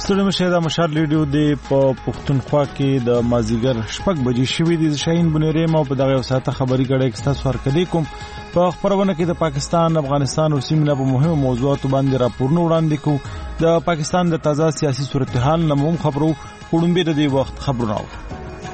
ستړي مشه د مشال ریډیو د پښتونخوا کې د مازیګر شپږ بجې شوې دي. شاهین بنيري ما په دغه وساته خبري کړه چې تاسو ورکړی کوم په خبرونه کې د پاکستان، افغانستان او سیمه په مهمو موضوعاتو باندې راپورونه وړاندې کوو. د پاکستان د تازه سیاسي صورتحال نموم خبرو وړاندې د دې وخت خبرونه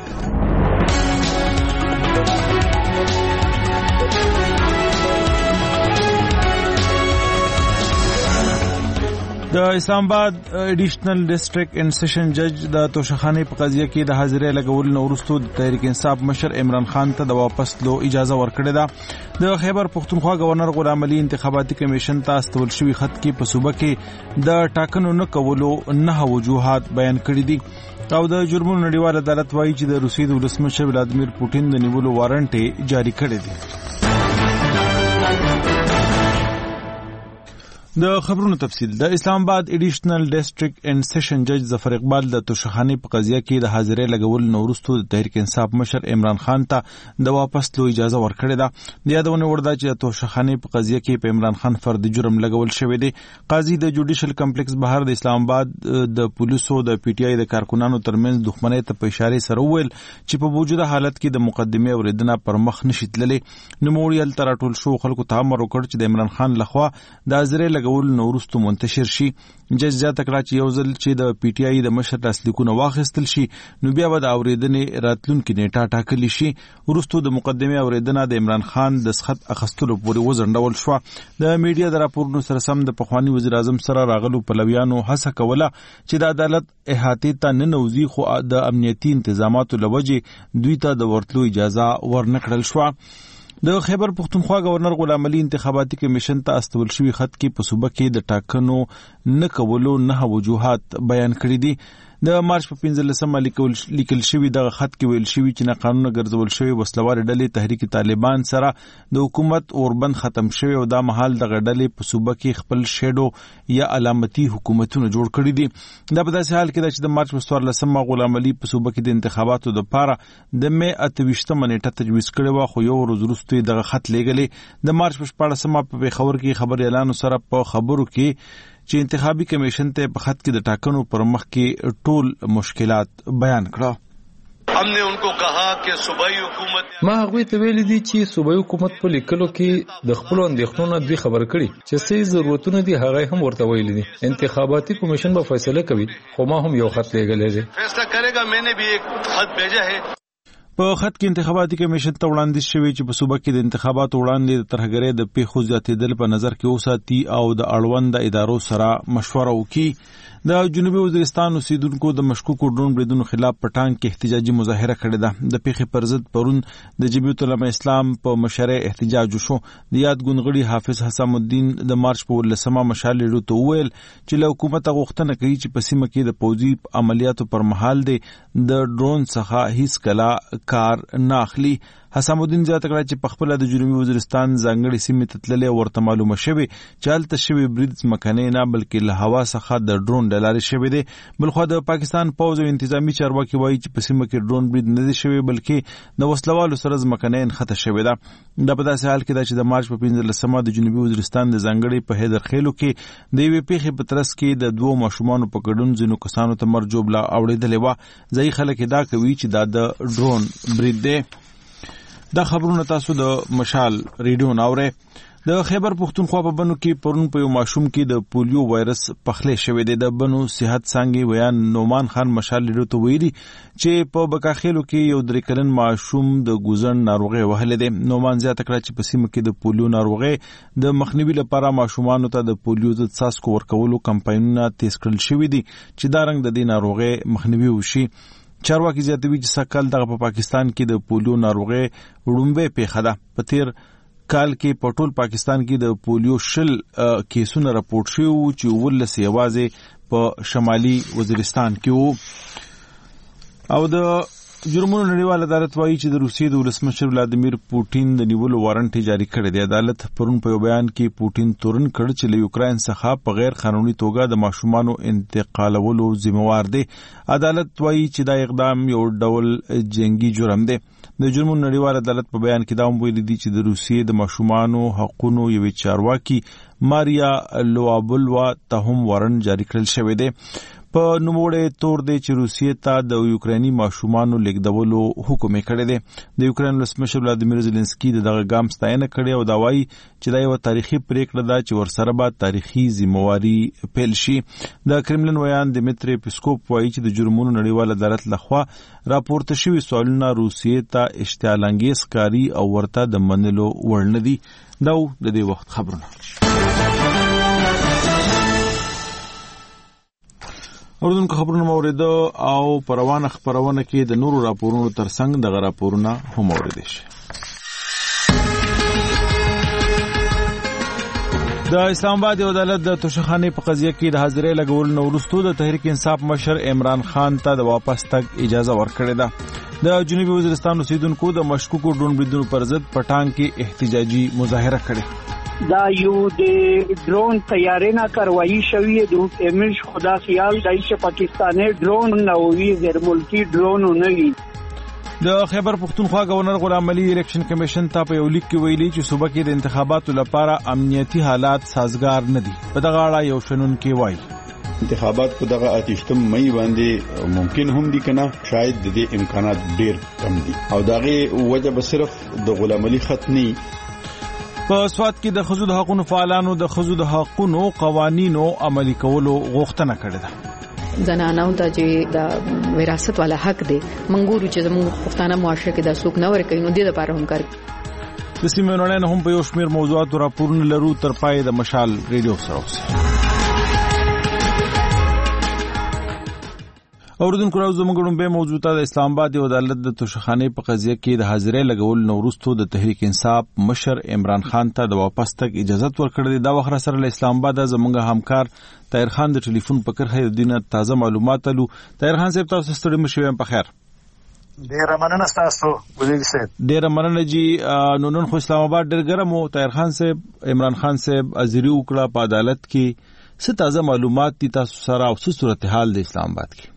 د اسلام آباد ایډیشنل ډیسټریکټ اینڈ سیشن جج د توشخانه په قضیه کې د حاضرې لګول نو ورستو د تحریک انصاف مشر عمران خان ته د واپس لو اجازه ورکړه ده. د خیبر پختونخوا گورنر غلام علي انتخاباتي کمیشن ته استول شوی خط کې په صوبه کې د ټاکنو نه کولو نه وجوهات بیان کړي دي او د جرمونو نړیوال عدالت وایي چې د روسیې د ولسمشر ولادیمیر پوتین د نیولو وارنټ جاری کړی دی. د خبرونو تفصیل. د اسلام آباد ایډیشنل ډیسټریکټ اینڈ سیشن جج ظفر اقبال د توشخانه په قضیه کې د حاضرې لګول نو ورستو د تحریک انصاف مشر عمران خان ته د واپس لو اجازه ورکړه ده. د یادونه ورده چې د توشخانه په قضیه کې په عمران خان فرد جرم لګول شوی دی. قاضي د جوډیشل کمپلیکس بهر د اسلام آباد د پولیسو د پی ټی آی د کارکونانو ترمنځ دښمنۍ ته په اشاره سره وویل چې په موجوده حالت کې د مقدمه اوریدنه پر مخ نشي تللی. نو موړیل تر ټول شو خلکو ته امر وکړ چې د عمران خان لخوا د حاضرې لګول نو ورستو منتشر شي. جج زیاته کړه چې یو ځل چې د پی ټی آی د مشر تسلیکونه واخیستل شي نو بیا به د اوریدنې راتلونکي نیټه ټاکلی شي. ورستو د مقدمه اوریدنه د عمران خان د سخت اخستلو پورې وزنډول شو. د میډیا د راپورونو سره سم د پخوانی وزیر اعظم سره راغلو پلویانو هڅه کوله چې د عدالت احاطې ته ننوځي خو د امنیتي انتظاماتو لوجې دوی ته د ورتلو اجازه ورنکړل شو. د خیبر پختونخوا گورنر غلام علي انتخاباتي کمیشن ته استول شوی خط کې په صوبه کې د ټاکنو نه کولو نه وجوهات بیان کړی دي. د مارچ په 15 لیکل شوی دغه خط کې ویل شوی چې نه قانون ګرځول شوی وسلوار ډلې تحریک طالبان سره د حکومت اوربند ختم شوی او د محل دغه ډلې په صوبه کې خپل شیډو یا علامتي حکومتونه جوړ کړی دي. دا په داسې حال کې چې د مارچ په 14 غلام علي په صوبه کې د انتخاباتو لپاره د می 28 نیټه تجویز کړی و خو یو ورځ وروسته دغه خط لېږلی. د مارچ په 14 په خبر کې خبر اعلان سره په خبرو کې چې انتخابي کمیشن ته په خط کې د ټاکنو پر مخ کې ټول مشکلات بیان کړه. हमने उनको कहा कि सूबाई हुकूमत ما هغه ته ویل دي چې صوبایي حکومت په لیکلو کې د خپل اندېښنو دوی خبر کړي چې څه ضرورتونه دي هغه هم ورته ویل دي. انتخاباتي کمیشن به فیصله کوي خو ما هم یو خط لېږلی دی. फैसला करेगा. मैंने भी एक खत भेजा है. په خط کې انتخاباتي کمیشن ته وړاندیز شوی چې په صوبه کې د انتخاباتو وړاندې د ترهګرۍ د پیښو زیاتېدل په نظر کې وساتي او د اړوند ادارو سره مشوره وکړي. د جنوبي وزیرستان اوسیدونکو د مشکوکو ډرون بریدونو خلاف په ټانګ کې احتجاجي مظاهره کړې ده. د پیښې پر ضد پرون د جمعیت العلماء اسلام په مشره احتجاج وشو. د یاد ګونغړي حافظ حسام الدین د مارچ په 18 مشال لرو ته ویل چې له حکومت غوښتنه کوي چې په سیمه کې د پوځي عملیاتو پر مهال د ډرون څخه هیڅ کلا کار نه اخلي. حسام الدین زیاته کړه چې په خپل د جنوبي وزیرستان ځانګړي سیمې ته تللي ورته معلومه شوی چې هلته شوی برید مکنه نه بلکې له هوا څخه د ډرون ډلاري شوی دی. بلخو د پاکستان پوځ او انتظامی چارواکي وایي چې په سیمه کې ډرون برید نه دی شوی بلکې د وسلوالو سره ځمکنه انخته شوی ده. دا په داسې حال کې ده چې د مارچ په 15 د جنوبي وزیرستان د ځانګړي په حیدر خیلو کې د یوې پیښې په ترڅ کې د دوه ماشومانو په ګډون ځینو کسانو ته مرګ جوړه اوریدلې و. ځای خلک دا کوي چې دا د ډرون برید دی. دا خبرونه تاسو د مشال ریډیو ناوره. د خیبر پختونخوا په بنو کې پرون په یو ماشوم کې د پولیو وایرس پخلې شوی دی. د بنو صحت څنګه ویان نومان خان مشال ریډیو ته ویلي چې په بکاخېلو کې یو 3 کلن ماشوم د ګوزن ناروغي وهلې دی. نومان زیاته کړه چې په سیمه کې د پولیو ناروغي د مخنیوي لپاره ماشومانو ته د پولیو ضد څاڅکو ورکولو کمپاینونه تیز کړل شوی دي چې دا رنګ د دې ناروغي مخنیوي وشي. چارواکي زیاتوي چې سکل دغه په پاکستان کې د پولیو ناروغي وړومبه پیښه ده. په تیر کال کې په ټول پاکستان کې د پولیو 10 کیسونه راپورټ شوي وو چې 19 یوازې په شمالي وزیرستان کې وو. او د جرمونو نړیوال عدالت وایي چې د روسیې د ولسمشر ولادیمیر پوتین د نیولو وارنټ جاری کړی دی. عدالت پرون په یو بیان کې پوتین تورن کړ چې له یوکرين څخه په غیر قانوني توګه د ماشومانو انتقالولو ذمہوار دی. عدالت وایي چې دا اقدام یو ډول جنگي جرم دی. د جرمونو نړیوال عدالت په بیان کې دا هم ویلي دي چې د روسیې د ماشومانو حقوقو یوې چارواکي ماریا لوابلوا ته هم وارن جاری کړل شوی دی. په نوموړی تور دی چې روسیې ته د یوکریني ماشومانو لیږدولو حکم یې کړی دی. د یوکرین ولسمشر ولادیمیر زيلنسکي دغه ګام ستاینه کړې او دا وایي چې دا یو تاریخي پریکړه ده چې ورسره به تاریخي ذمہواري پیل شي. د کرملن ویان دیمیتری پیسکوپ وایي چې د جرمونو نړیوال عدالت لخوا راپورته شوي سوالونه روسیې ته اشتعال انګیز ښکاري او ورته د منلو وړ نه دي. دا د دې وخت خبرونه. اردن کو خبرونه موریده او پروانه خبرونه کې د نورو راپورونو ترڅنګ دغه راپورونه هم موریده شي. د اسلام آباد عدالت د توشخانه په قضیه کې د حاضرۍ لګول نو وروسته د تحریک انصاف مشر عمران خان ته د واپس تګ اجازه ورکړې ده. د جنوبي وزیرستان اوسیدونکو د مشکوکو ډرون بریدونو پر ضد پټان کې احتجاجي مظاهره کړې. دا یو د ډرون تیارې نه کاروایی شوی د ایمج خدا خیال دای چې پاکستاني ډرون نو وی غیر ملکی ډرون نه وی. د خیبر پختونخوا گورنر غلام علي الیکشن کمیشن ته په یو لیک کې ویلي چې صوبه کې د انتخاباتو لپاره امنیتي حالات سازگار نه دي. په دغه اړه یو شنونکي وایي انتخابات په دغه 28 مئی باندې ممکن هم دي کنه شاید د دې امکانات ډیر کم دي او دغه وجه به صرف د غلام علي خط نه. په سواد کې د خزو د حقوقو فعالانو د خزو د حقوقو قوانینو عملي کولو غوښتنه کړې ده. زنانو ته چې د وراثت والا حق دی منګورو چې زموږ پښتانه معاشره کې د سوق نه ورکوي نو د لپاره هم کار. د سیمونو نه هم په یو شمېر موضوعات راپورونه لرو تر پای د مشال ریډیو سره اوسئ. اوردونکو راو زموږ به موضوعات د اسلام آباد عدالت د توشخانه په قضیه کې د حاضرۍ لګول نو وروسته د تحریک انصاف مشر عمران خان ته د واپس تګ اجازه ورکړې. دا وخت سره له اسلام آباد زموږ همکار طاهر خان د ټلیفون په کرخه دینه تازه معلومات لرو. طاهر خان صاحب تاسو ستړي مشوي په خیر. ډیر مننه تاسو وزیر صاحب. ډیر مننه جی. نن خو اسلام آباد ډیر ګرم او طاهر خان صاحب عمران خان صاحب ازری وکړه په عدالت کې څه تازه معلومات دي تاسو سره او څه صورتحال د اسلام آباد کې؟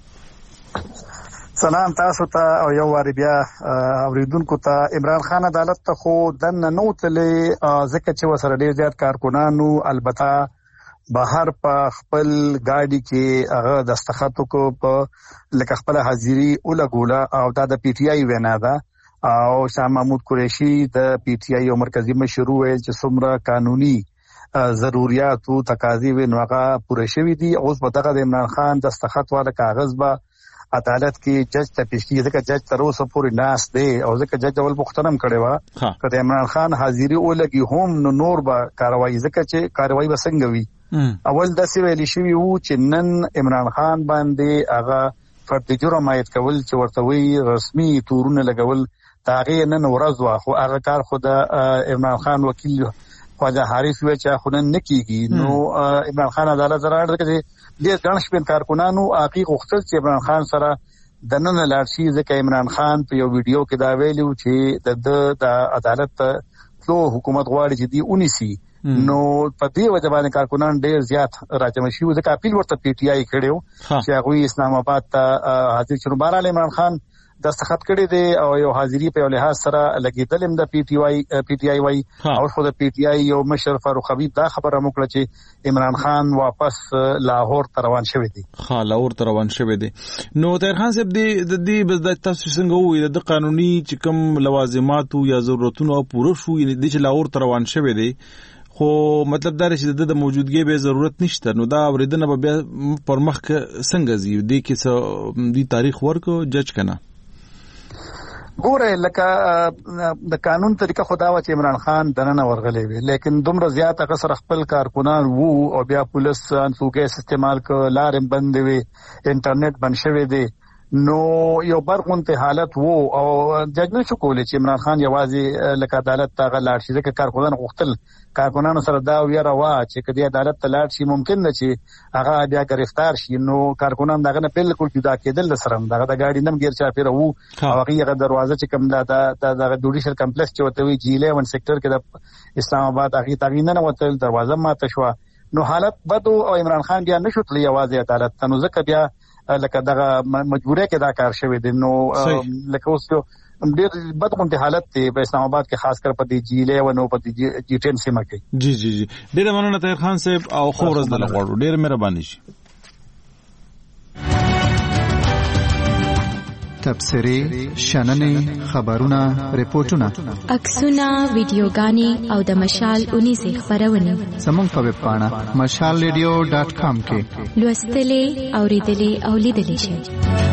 سلام تاسو ته او یو واری بیا اوریدونکو ته. عمران خان عدالت ته خو دن نو تلې ځکه چې وسره ډیر زیات کارکونانو البته بهر په خپل گاډي کې هغه دستخط کو په لکه خپل حاضری ولګوله او دا د پی ټی آی وینا ده او شاه محمود قریشي د پی ټی آی او مرکزی مشرو ویل چې څومره قانوني ضرورت او تقاضي و نو هغه پوره شوی دي. اوس په دغه د عمران خان دستخط والا کاغذ به عدالت کې جج ته پیش کیږي ځکه جج تر اوسه پورې ناس دی او ځکه جج اول پوښتنه کړې و کله عمران خان حاضری ولګي هم نور به کاروایی ځکه چې کاروایی به څنګه وي. اول داسې ویل شوی وو چې نن عمران خان باندې هغه فرد جرم عاید کول چې ورته وی رسمي تورونه لګول تاغه نن ورځ وا خو هغه کار خو د عمران خان وکیل خواجه حارث وی چې خو نن نکیږي. نو عمران خان عدالت زراړ دغه ډیر ګڼ شمېر کارکونانو حقیقت غوښتل چې عمران خان سره د نن لاړ شي ځکه عمران خان په یو ویډیو کې دا ویلو چې د عدالت ته حکومت غواړي چې دی اونیسی. نو په دې وجه باندې کارکونان ډیر زیات راجم شي ځکه اپیل ورته پی ټی آی کړو چې هغه اسلام آباد ته حاضر شنو. بهرحال عمران خان دستخط کړی دی او یو حاضری په لحاظ سره لګیدل د پی ټی آی وای او خو د پی ټی آی یو مشر فاروق حبیب دا خبره موکړه چې عمران خان واپس لاهور ته روان شوی دی. لاهور ته روان شوی دی. نو طاهر خان صاحب د دې د تاسو څنګه وایي د قانوني چې کوم لوازمات یا ضرورتونو پوره شو یعنی د لاهور ته روان شوی دی خو مطلب دا چې د موجودګي به ضرورت نشته. نو دا اوریدنه به بیا پر مخ څنګه زی دی کې د تاریخ ورکو جج کنه ګوره لکه د قانون طریقه خدا و چې عمران خان دننه ورغلی وي لیکن دومره زیات هغه خپل کارکونان وو او بیا پولیس انسوګیس استعمال ک لارم بند وي انټرنیټ بند شوی دی. نو یو برغونته حالت وو او جج نشو کولی چې عمران خان یوازې لکه عدالت ته غلاړ شي ځکه کارکونان غوښتل کارکونانو سره دا ویره وا چې کدی عدالت ته لاړ شي ممکن نه چې هغه بیا گرفتار شي. نو کارکونان دغه نه بالکل جدا کېدل سره دغه د گاډي نم غیر چا پیره وو او هغه دروازه چې کوم دا د جوډیشل کمپلیکس چې وته وی جیله ون سېکټر کې د اسلام آباد هغه تغینه نه وته دروازه ماته شو. نو حالت بدو او عمران خان بیا نشو تل یوازې عدالت ته نو ځکه بیا لکه دغه مجبوره کې دا کار شوی دی. نو لکه اوس ډېر بدغونډه حالت دی په اسلام آباد کې، خاص کر په دې جیله او نو په دې جی 10 سیمه کې. جی جی جی ډېر مننه طاهر خان صاحب او خو ورځ دلته غواړو. ډېر مهرباني شي. تبصرې، شننې، خبرونه، ریپورتونه، عکسونه، ویډیوګانې او د مشال 19 خبرونه زموږ په ویب پاڼه mashalradio.com کې لوستلې، اوریدلې او لیدلې شئ.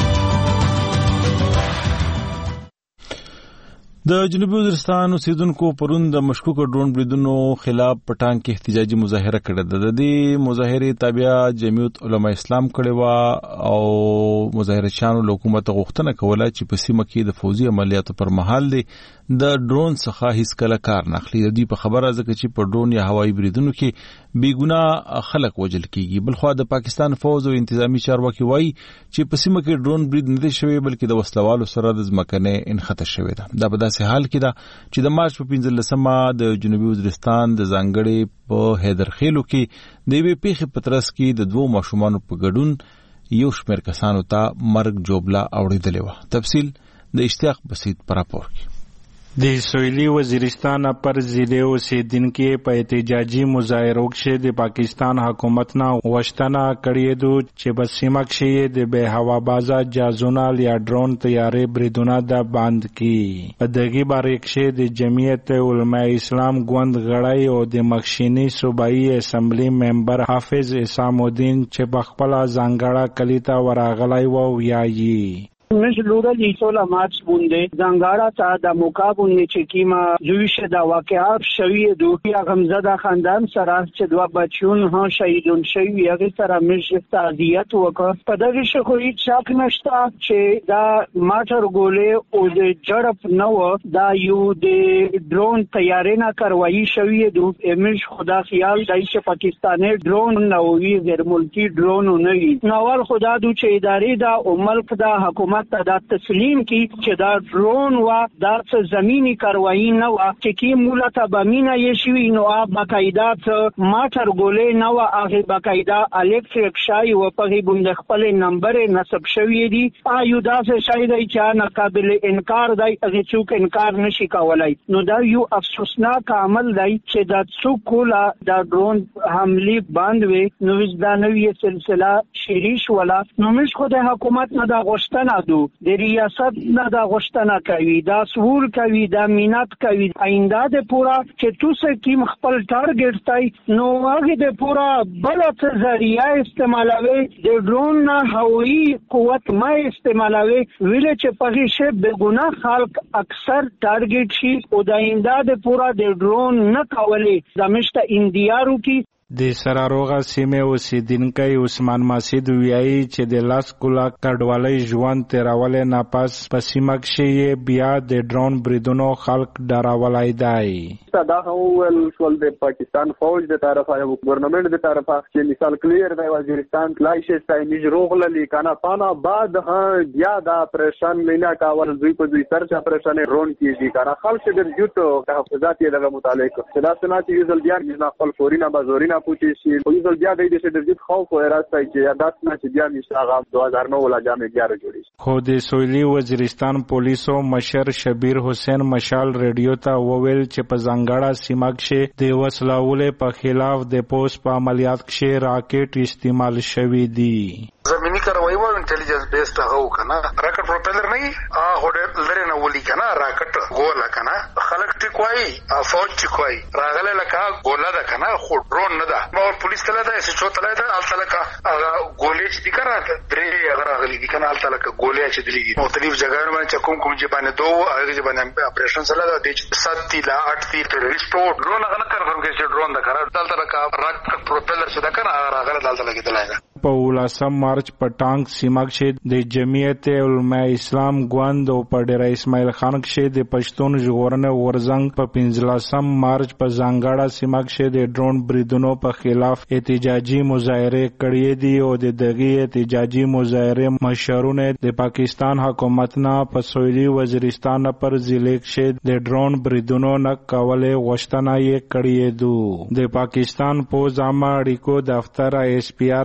د جنوبي وزیرستان اوسیدونکو پرون د مشکوک ډرون بریدونو خلاف پټان کې احتجاجي مظاهره کړې ده. د دې مظاهرې تابع جمعیت علماء اسلام کړې و او مظاهرچیانو له حکومت غوښتنه کوله چې په سیمه کې د فوزي عملیاتو پر مهال د ډرون څخه هیڅ کله کار نه اخلي. د دې په خبره ځکه چې په ډرون یا هوایي بریدونو کې بیګناه خلک وژل کیږي. بلخوا د پاکستان فوز او انتظامی چارواکي وایي چې په سیمه کې ډرون برید نه دی شوی بلکې د وسلوالو سره د ځمکنۍ انخته شوی ده. دا په داسې حال کې ده چې د مارچ په 15مه د جنوبي وزیرستان د ځانګړي په حیدرخیلو کې د یوې پیښې په ترڅ کې د 2 ماشومانو په ګډون یو شمېر کسانو ته مرګ جوړه اوریدلې و. تفصیل د اشتیاق بسیط پر راپور کې. د سویلی وزیرستان پر ضلع اوسیدونکو په احتجاجي مظاهرو کې د پاکستان حکومت نه غوښتنه کړې ده چې په سیمه کې د بې هوابازه جهازونو یا ډرون طیارې بریدونه د بند کړي. په دغه باره کې د جمعیت علماء اسلام ګوند غړی او د مخشینی صوبایي اسمبلی ممبر حافظ اسام الدین چې په خپل ځانګړه کلیته ورغلی و ویایي مش لورا لیتولا مارچ بونده زنگارا تا دا مکابونه چکیما جویش دا واقعات شوی دوی غمزده خاندان سره چې دوا بچون ها شهیدون شوی هغه سره مش تعزیت وکړ. په دغه شخو هیڅ شک نشته چې دا ماټر ګولې او د جړپ نو دا یو د ډرون طیارې نه کاروایی شوی دوی مش خدا خیال دای چې پاکستاني ډرون نو وی غیر ملکی ډرون نه وي. نوال خدا دو چې ادارې دا او ملک دا حکومت دا تسلیم کی چې دا ډرون وا دا زمینی کاروایی نه وا چې کی مولته بمینا یشوی نو باقاعده ماټر ګولې نه وا هغه باقاعده الکتریک شای و په بند خپل نمبر نسب شوی دی ایو دا څه شای دی چې نه قابل انکار دی هغه څوک انکار نشي کولای. نو دا یو افسوسناک عمل دی چې دا څوک کولا دا ډرون حمله باندې وي. نو دا نوې سلسله شریش ولا نو مش خو د حکومت نه دا غوښتنه د ریاست نه دا غوښتنه کوي، دا سوال کوي، دا مینات کوي آینده د پورا چې تاسو کیم خپل ټارګټ تای نو هغه د پورا بل څه ذریعہ استعمالوي د ډرون نه هوایي قوت ما استعمالوي ویل چې په هیڅ به ګناه خلک اکثر ټارګټ شي او د آینده د پورا د ډرون نه کولې د مشته اندیارو کی. د سراروغه سیمه اوسیدونکي عثمان مسعود ویایي چې د لاس کولا کډوالۍ ژوند تیرولې نه پس په سیمه کې بیا د ډرون بریدونو خلک ډراولای دی. دا اول ټول د پاکستان فوج د طرفه او ګورنمنت د طرفه چې مثال کلیر دی وزیرستان لایشه ستاینج روغللی کنه پانا بعد ها بیا دا پریشان لینا کاول دوی په دوی سرچ پریشان رون کیږي کنه خلک د یوټو تحفظات یې دغه متعلق صدا سنات یو ځل بیا نه خپل فورینا بازورینا پوتې شي او یو ځل بیا د دې د خوف او راستای چې یادات نه چې بیا مشاغه 2009 ولا جامع 11 جوړی. خو د سویلی وزیرستان پولیسو مشر شبیر حسین مشال ریډیو ته وویل چې په ځانګړه سیمه کې د وسلوالې په خلاف د پوس په عملیات کې راکټ استعمال شوی دی. زمینی کاروایی و انټيليجنس بیس ته هو کنه راکټ پروپیلر نه هډ لري نه ولي کنه راکټ ګولا کنه خلک ټیکوي فوج ټیکوي راغله لکه ګولا ده کنه خو ډرون نه ده. نو پولیس تل ده چې چوت تل ده الته لکه ګولې چې کنه درې هغه راغلي دي کنه الته لکه ګولې چې دي مختلف ځایونو باندې کوم چې باندې دوه هغه چې باندې اپریشن سره ده د 7 لا 8 ټیرریسټ ډرون هغه نه کنفرم کوي چې ډرون ده کنه الته لکه راکټ پروپیلر چې ده کنه راغله الته لکه دلایي. په 19 مارچ په ټانک سیمه کې د جمعیت علماء اسلام ګوند او په ډیر اسماعیل خان کې د پښتون ژغورنې ورزنګ په 15 مارچ په ځانګړه سیمه کې د ډرون بریدونو په خلاف احتجاجي مظاهره کړې دي او د دغه احتجاجي مظاهره مشرونه د پاکستان حکومت نه په سویلی وزیرستان پر ضلع کې د ډرون بریدونو نه کولې غوښتنه یې کړې ده. د پاکستان پوز عامه اړیکو دفتر اس پی آر له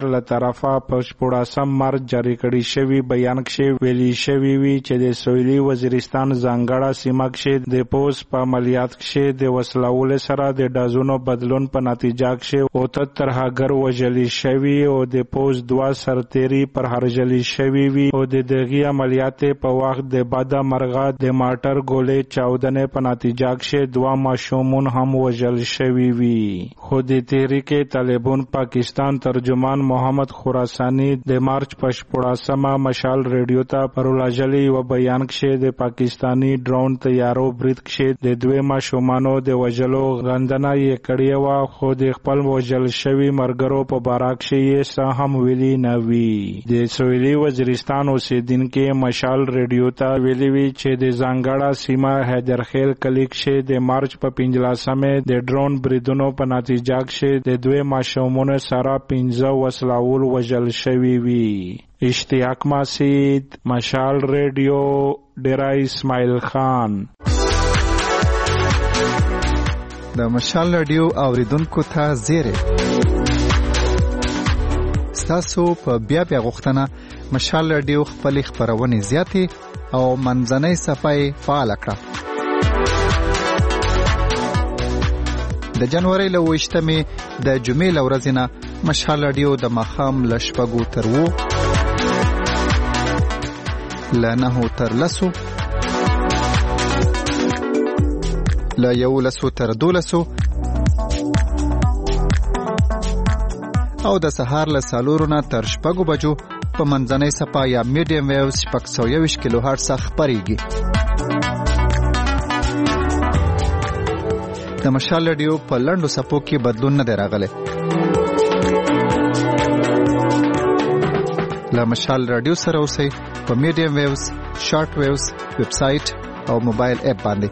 طرفه په 14 مارچ جاری کړی شوی بیان کې ویلي شوی وی چې د سویلي وزیرستان ځانګړه سیمه کې د پوس په عملیات کې د وسلوال سره د ډازونو بدلون په نتیجه کې او تر هغه وجلی شوی او د پوس 2 سرتيري پر هرجلی شوی وی او د دغه عملیات په وخت د بعد مرغه د ماټر ګولې چاودنې په نتیجه کې 2 ماشومان هم وجل شوی وی. خو د تحریک طالبان پاکستان ترجمان محمد خراسانی د مارچ په 14 مشال ریډیو ته پرولجلی و بیان کې د پاکستانی ډرون تیارو برید کې د 2 ماشومانو د وجلو غندنه یې کړې و خو د خپل وجل شوی مرګرو په باراک کې څه هم ویلي نه وی. د سویلي وزیرستان اوسیدونکو مشال ریډیو ته ویلي وی چې د ځانګړه سیمه حیدرخیل کلی کې د مارچ په 15 د ډرون بریدونو په نتیجه کې د 2 ماشومانو سره 15 وسلوال وجل شوی وی. اشتیاق مسعود، مشال ریډیو، ډیرا اسماعیل خان. د مشال ریډیو اوریدونکو ته زیری تاسو په بیا غوښتنه مشال ریډیو خپل خبرونه زیاتې او منځنۍ صفحه فعال کړه. د جنوري له 28مې د جمعې ورځې نه مشال ریډیو د ماښام له 6 تر 9 له 9 تر 10 له 11 تر 12 او د سهار له 4 نه تر 6 بجو په منځنۍ صفحه یا میډیم ویوز 620 کیلو هرتز خبريږي. د مشال ریډیو په لنډو صفحو کې بدلون نه دی راغلی. له مشال ریډیو سره اوسئ په میډیم ویوز، شارټ ویوز، ویب سټ او موبایل اپ باندې.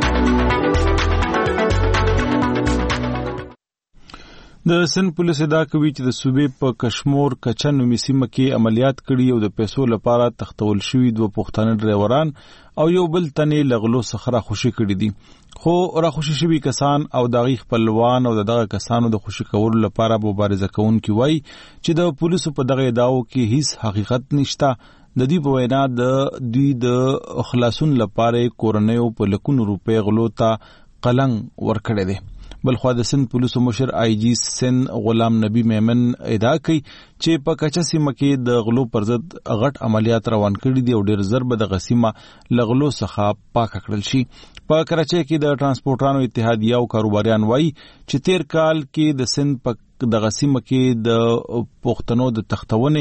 د سن پولیس ادعا کوي چې د صوبې په کشمور کچن نومي سیمه کې عملیات کړي او د پیسو لپاره تختول شوي 2 پښتانه ډرایوران او یو بل تنې لغلو څخه راخوشي کړي دي. خو راخوشي شوي کسان او دغه خپلوان او دغه کسانو د خوشي کولو لپاره مبارزه کوونکي وایي چې د پولیسو په دغه ادعاو کې هیڅ حقیقت نشته. د دې په وینا د دوی د خلاصون لپاره کورنیو په لکونو روپے غلو ته قلنګ ورکړي دي. بلخوا د سند پولیسو مشر آی جی سند غلام نبی میمن ادعا کوي چې په کچا سیمه کې د غلو پر ضد غټ عملیات روان کړي دي او ډېر ضرب د غسیمه لغلو څخه پاک کړل شي. په کراچۍ کې د ترانسپورټرانو اتحادیه او کاروباریان وایي چې تیر کال کې د سند په د غسیمه کې د پښتنو د تختونه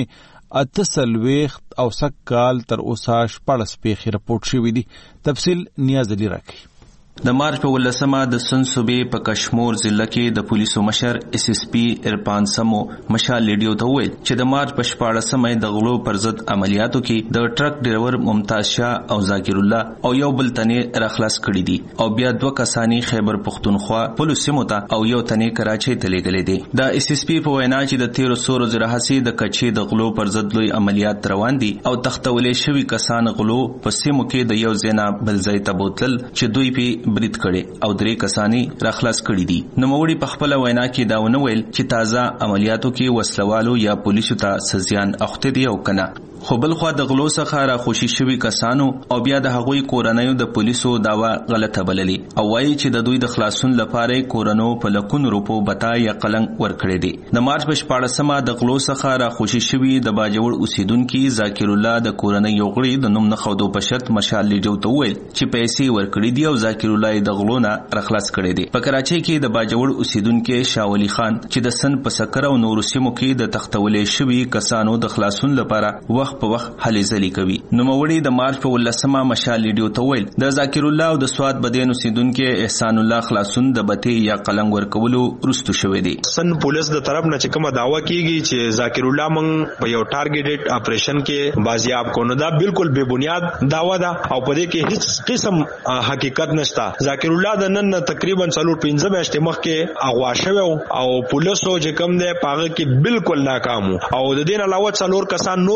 48 او سک کال تر اوسه 14 پیښې راپورټ شوې دي. تفصیل نیاز علی راکړي. د مارچ په 18 د سن صوبې په کشمور ضلع کې د پولیسو مشر اس اس پی ارفان سمو مشال ریډیو ته وویل چې د مارچ په 14 د غلو پر ضد عملیاتو کې د ټرک ډرایور ممتاز شاه او ذاکر الله او یو بل تنې راخلاص کړي دي او بیا 2 کسانی خیبر پختونخوا پولیس سیمه ته او یو تنې کراچۍ ته لېږلې دي. د اس اس پی په وینا چې د 1300 زراحسي د کچې د غلو پر ضد لوی عملیات روان دي او تختولې شوی کسان غلو په سیمو کې د یو ځنا بل ځای ته بوتل چې دوی په برید کړي او 3 کسانی راخلاص کړي دي. نوموړي په خپل وینا کې دا ونه ویل چې تازه عملیاتو کې وسلوالو یا پولیسو ته سزيان اخته دي او کنه. خو بل خو د غلو څخه را خوشي شوی کسانو او بیا د هغوی کورنیو د پولیسو داوا غلطه بللي او وایي چې د دوی د خلاصون لپاره کورنو په لکون روپو بتا یا قلنګ ورکړي دي. د مارچ په 14 د غلو څخه را خوشي شوی د باجوړ اوسیدونکو ذاکر الله د کورنۍ یو غړي د نوم نه خودو په شرط مشال لیډو ته ویل چې پیسې ورکړي دي او ذاکر الله د غلونه راخلاص کړي دي. په کراچۍ کې د باجوړ اوسیدونکو شاولي خان چې د سن په سکر او نور سیمو کې د تختولې شوی کسانو د خلاصون لپاره په وخت هلې ځلې کوي. نوموړي د مارچ په 18 مشال لیډیو ته ویل د ذاکر الله او د سواد بدین اوسیدونکو احسان الله خلاصون د بتی یا قلنګ ورکولو رستو شوې دي. سن پولیس د طرف نه چې کومه داوا کیږي چې ذاکر الله مونږ په یو ټارګټډ اپریشن کې بازیاب کو نه دا بالکل بے بنیاد داوا ده او په دې کې هیڅ قسم حقیقت نشته. ذاکر الله د نن تقریبا 4-5 میاشتې مخکې اغوا شوی او پولیسو چې کوم ده پاغه کې بالکل ناکام او د دین علاوه 4 کسان نورم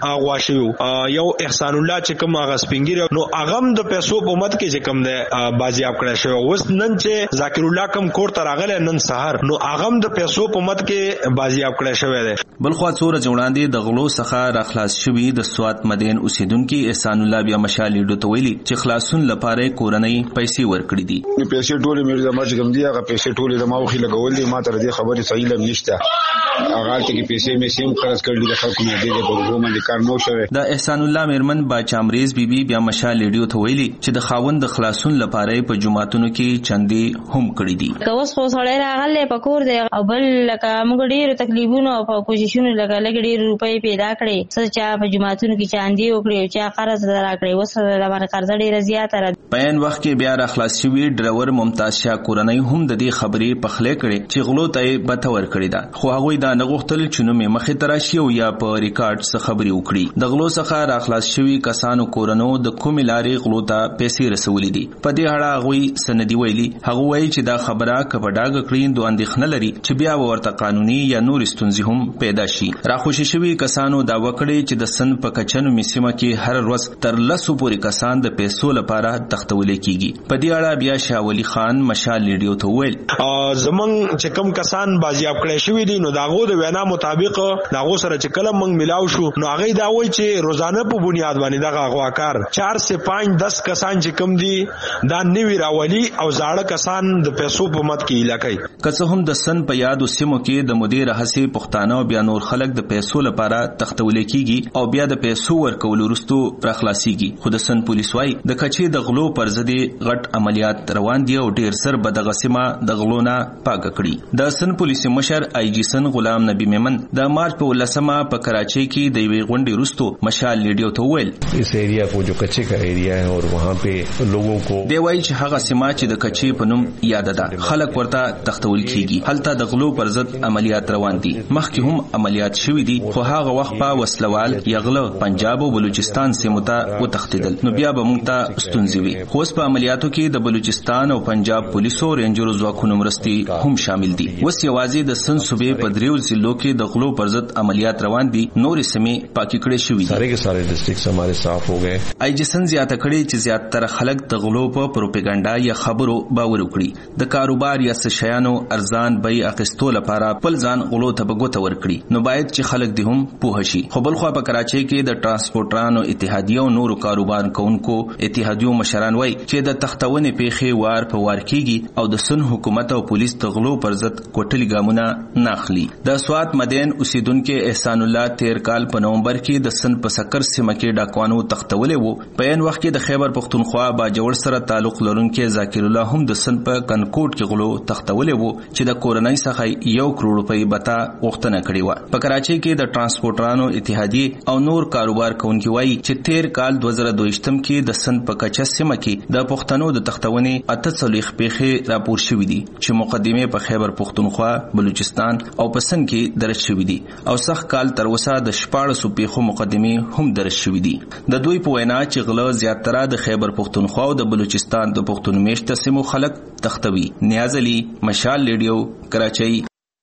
غواشي یو احسان الله چې کوم هغه سپینګری نو اغم د پیسو په مت کې چې کوم د بازیاب کړی شو اوس نن چې ذاکر الله کوم کور ته راغله نن سحر نو اغم د پیسو په مت کې بازیاب کړی شوی دی. بلخوا څوره وړاندې د غلو څخه راخلاص شوی د سوات مدین اوسیدونکو احسان الله بیا مشال لیډو ته ویلي چې خلاصون لپاره کورنۍ پیسې ورکړي دي. پیسې ټولې مې د ماج کوم دی هغه پیسې ټولې د ماوخي لګولې ما تر دې خبرې صحیح لم نشته هغه ته پیسې مې سیم خرڅ کړې د خلکو نه دې په رومه د کار نو شوی. د احسان الله میرمن باچامریز بیبي بیا مشال لیډو ته ویلي چې د خاوند د خلاصون لپاره په جمعاتونو کې چندي هم کړې دي. اوس خو سړی راغله په کور دی او بل لکه موږ ډېر تکلیفونه او پوزیشن لګ ډېر روپۍ پیدا کړې څه چې په جمعاتونو کې چاندي وکړي او چې قرض راکړي وسره لپاره قرض ډېر زیاته را په ان وخت کې بیا راخلاص شوی ډرایور ممتاز شاه کورنۍ هم د دې خبرې په خله کړي چې غلو ته بته ور کړی دا خو هغه دا نه غوښتل چې نو مې مخې تراشي او یا په ریکارډ څخه خبري وکړي. د غلو څخه راخلاص شوی کسانو کورنو د کوم لارې غلو ته پیسې رسولې دي. په دې اړه هغه سندي ویلي هغه وایي چې دا خبره کبډاګ کړین دوه اندېښنه لري چې بیا ورته قانوني یا نور ستونزې هم پیدا شي. راخوشي شوی کسانو دا وکړي چې د سن په کچنو میسیمه کې هر ورځ تر 10 پورې کسان د پیسو لپاره تختول کیږي. په دې اړه بیا شاه ولی خان مشال لیډیو ته ویل زمنګ چې کوم کسان بازیاب کړی شوی دي نو داغو د وینا مطابق داغو سره چې کلم منګ ملاو شو نو هغه دا وایي چې روزانه په بنیاد باندې دغه غواکار 4 سے 5 10 کسان چې کم دي دا نیوی راولي او زاړه کسان د پیسو په مت کې علاقې که هم د سن په یادو سیمو کې د مدیر هڅې پښتانه او بیا نور خلک د پیسو لپاره تختول کیږي او بیا د پیسو ورکول وروسته راخلاصيږي. خو د سن پولیس وايي د کچې د غلو پر ضد غټ عملیات روان دي او ډیر سر بدغه سیمه د غلو نه پاک کړي. د سن پولیس مشر آی جی سن غلام نبی میمن د مارچ په 10مه په کراچۍ کې د یوې غونډې وروسته مشال لیډیو ته ویل اس ایریا کو جو کچې کا ایریا ہے اور وہاں پہ لوگوں کو دی وایي چې هغه سیمه چې د کچې په نوم یاد ده خلک ورته تختول کیږي. هلته د غلو پر ضد عملیات روان دي. مخکې هم عملیات شوي دي خو هغه وخت په وسلوال یغله پنجاب او بلوچستان سیمو ته وتښتیدل نو بیا به موږ ته ستونزې وي. خو په عملیاتو کې د بلوچستان او پنجاب پولیسو رینجرو ځواکونو مرستې هم شامل دي. وس یوازې د سن صوبې په دریو ضلعو کې د غلو پر ضد عملیات روان دي. نورې سیمې پاکي کړې شوې دي. سارے کے سارے ډسټرکټس ہمارے صاف ہو گئے. آی جی سن زیاته کړي چې زیاتره خلک د غلو په پروپاګاندا یا خبرو باور وکړي. د کاروبار یا شیانو ارزان بیې اخیستو لپاره خپل ځان غلو ته بغوته ورکړي نو باید چې خلک دې هم پوه شي. خو بل خو په کراچۍ کې د ترانسپورټرانو اتحادیه او نورو کاروبار کوونکو اتحادیو مشران وایي چې د تختونې پیښې وار په وار کیږي او د سن حکومت او پولیس د غلو پر ضد کوټلي ګامونه ناخلي. د سوات مدین اوسیدونکو احسان الله 13 کال په نومبر کې د سن په سکر سیمه کې ډاکوانو تختولې وو. په ان وخت کې د خیبر پختونخوا باجوړ سره تعلق لرونکو ذاکر الله هم د سن په کنکوټ کې غلو تختولې وو چې د کورنۍ څخه 1 کروڑ روپۍ بتا غوښتنه کړې و. په کراچۍ کې د ترانسپورټرانو اتحادیه او نور کاروبار کوونکي وایي چې 13 کال 2022 کې د سن په کچه سیمه کې د پښتنو د تختونې 48 پیښې راپور شوې دي چې مقدمه په خیبر پختونخوا بلوچستان او په سن کې درج شوې دي او سخت کال تر اوسه د 14 پیښو مقدمه هم درج شوې دي. د دوی په وینا چې غلو زیاتره د خیبر پختونخوا او د بلوچستان د پښتون میشته سیمو خلک تختوي. نیاز علي مشال لیډیو کراچۍ.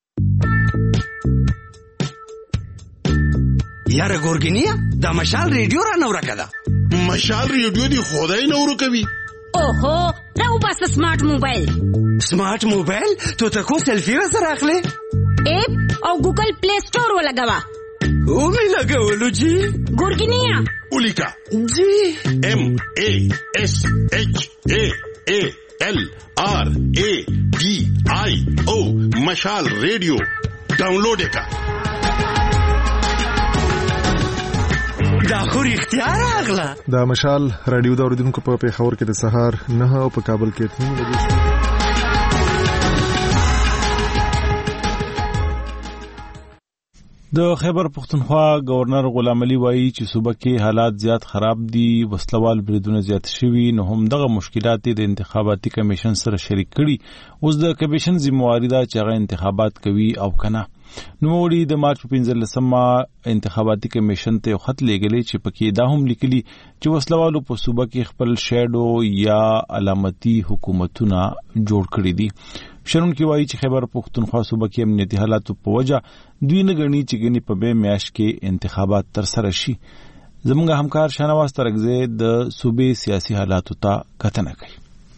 یاره ګورګینیا دا مشال ریډیو را نور کړه. مشال ریډیو دی خدای نور کوي. اوهو راو بس سمارټ موبایل. سمارټ موبایل ته تاسو سیلفي سره اخلي اپ او ګوګل پلی سٹور ولګوا. او می لګولو جی ګورګینیا اولیکا جی MASHALRADIO مشال ریډیو ډاونلوډ کا. دا خو اختیار اغلا. دا مشال رادیو دا اوریدونکو په پیښور کې د سهار 9 او په کابل کې 3 بجې. د خیبر پختونخوا گورنر غلام علي وایي چې صوبه کې حالات زیات خراب دي. وسلوال بریدونه زیات شوي نو هم دغه مشکلات د انتخاباتي کمیشن سره شریک کړي. اوس د کمیشن ذمہواری ده چې هغه انتخابات کوي او کنه. نو وړي د مارچ 15 انتخاباتي کمیشن ته خط لګلې چې پکې دا هم لیکلي چې وسلوالو په صوبه کې خپل شیډو یا علامتي حکومتونه جوړ کړي دي. شنونکي وایي چې خیبر پښتونخوا صوبه کې امنیتي حالاتو په وجه دوی نه غني چې ګني په به میاشت کې انتخابات تر سره شي. زموږ همکار شاهنواز ترغزه د صوبې سیاسي حالاتو ته کتنه کوي.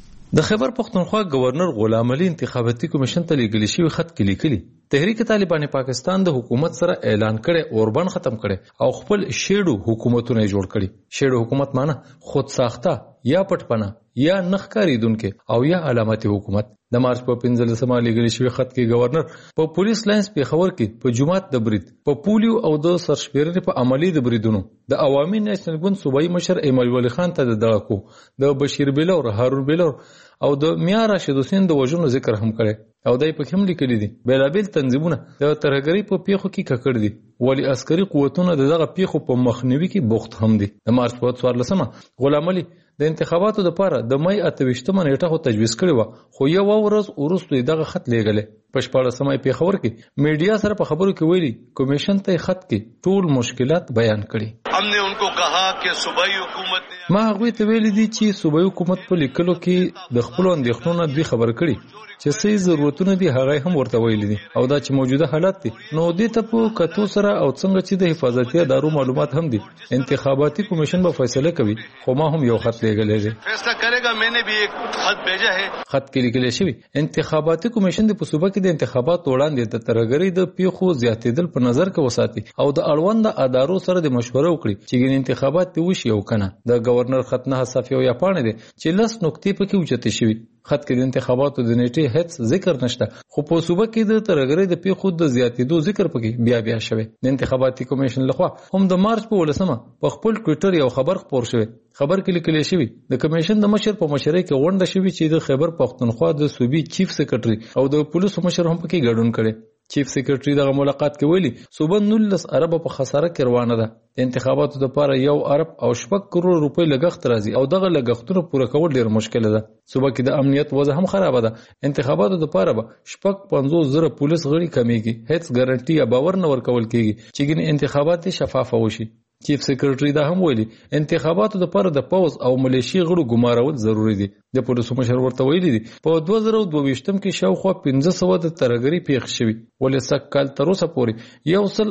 د خیبر پښتونخوا گورنر غلام علي انتخاباتي کمیشن ته لیږل شوی خط کې لیکلي تحریک طالبان پاکستان د حکومت سره اعلان کړي اوربند ختم کړي او خپل شیډو حکومتونه جوړ کړي. شیډو حکومت معنی خود ساخته یا پټپنه یا نخکاریدونکو او یا علامتي حکومت. د مارچ په 15 لیږل شوی خط کې گورنر په پولیس لاینز پیښور کې په جمعات د برید په پولیو او د سرشپیرنې په عملی د بریدونو د عوامي نېشنل ګوند صوبایي مشر ایمل ولی خان ته د دغکو د بشیر بلور هارون بلور او د میا راشد حسین د وژنو ذکر هم کړي او دای په کوم لیکلي دي بیلابل تنظیمونه د ترهګری په پیښو کې ککړ دي ولی عسکري قوتونه دغه پیښو په مخنیوي کې بوخت هم دي. د مارچ په 14 غلام علي د انتخاباتو لپاره د مې 28 نیټه خو تجویز کړی و خو یو ورځ وروسته دغه خط لیږلی. په 14 پیښور کې میډیا سره په خبرو کې ویلي کمیشن ته خط کې ټول مشکلات بیان کړي. हमने उनको कहा कि सूबाई हुकूमत ما هغه ته ویلي دي چې صوبایي حکومت په لیکلو کې د خپل اندېښنو دوی خبر کړي چې څه ضرورتونه دي هغه هم ورته ویلي دي او دا چې موجوده حالت دي نو دې ته په کتو سره او څنګه چې د حفاظتي ادارو معلومات هم دي انتخاباتي کمیشن به فیصله کوي. خو ما هم یو خط لیږلی دی फैसला करेगा. मैंने भी एक खत भेजा है. خط کې لیکل شوی انتخاباتي کمیشن د صوبه کې د انتخابات وړاندې د ترهګری د پیښو زیاتېدل په نظر کې وساتي او د اړوند ادارو سره د مشوره وکړي چې انتخابات دی وشي او کنه. د گورنر خط نه صفحه یا پاڼه دي چې لس نقطې پکې اوچته شوی. خط کې د انتخاباتو د نیټې هیڅ ذکر نشته خو په صوبه کې د ترهګری د پیښو د زیاتېدو ذکر پکې بیا شوی. د انتخاباتي کمیشن لخوا هم د مارچ په 18 په خپل ټوئیټر یو خبر خپور شوی. خبر کې لیکل شوی د کمیشن د مشر په مشرۍ کې غونډه شوی چې د خیبر پښتونخوا د صوبې چیف سیکریټري او د پولیسو مشر هم پکې ګډون کړي. چیف سیکریټري دغه ملاقات کې ویلي صوبه 19 ارب په خساره کې روانه ده. د انتخاباتو لپاره 1 ارب او 7 کروڑ روپۍ لګښت راځي او دغه لګښتونه پوره کول ډیر مشکل ده. صوبه کې د امنیت وضع هم خراب ده. انتخاباتو لپاره به 50,000 پولیس غړي کمیږي. هیڅ ګارانټي یا باور نه ورکول کیږي چې انتخابات شفاف وشي. چیف سیکریټري دا هم ویلي انتخاباتو لپاره د پوز او ملیشي غړو ګمارول ضروری دي. د پولیسو مشر ورته ویلي دي په 2022 کې شاوخوا 1500 د ترهګری پیښ شوی ولې سکهال تر اوسه پورې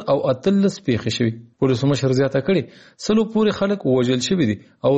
138 پیښ شوی. پولیسو مشر زیاته کړي 100 پورې خلک وژل شوی دي او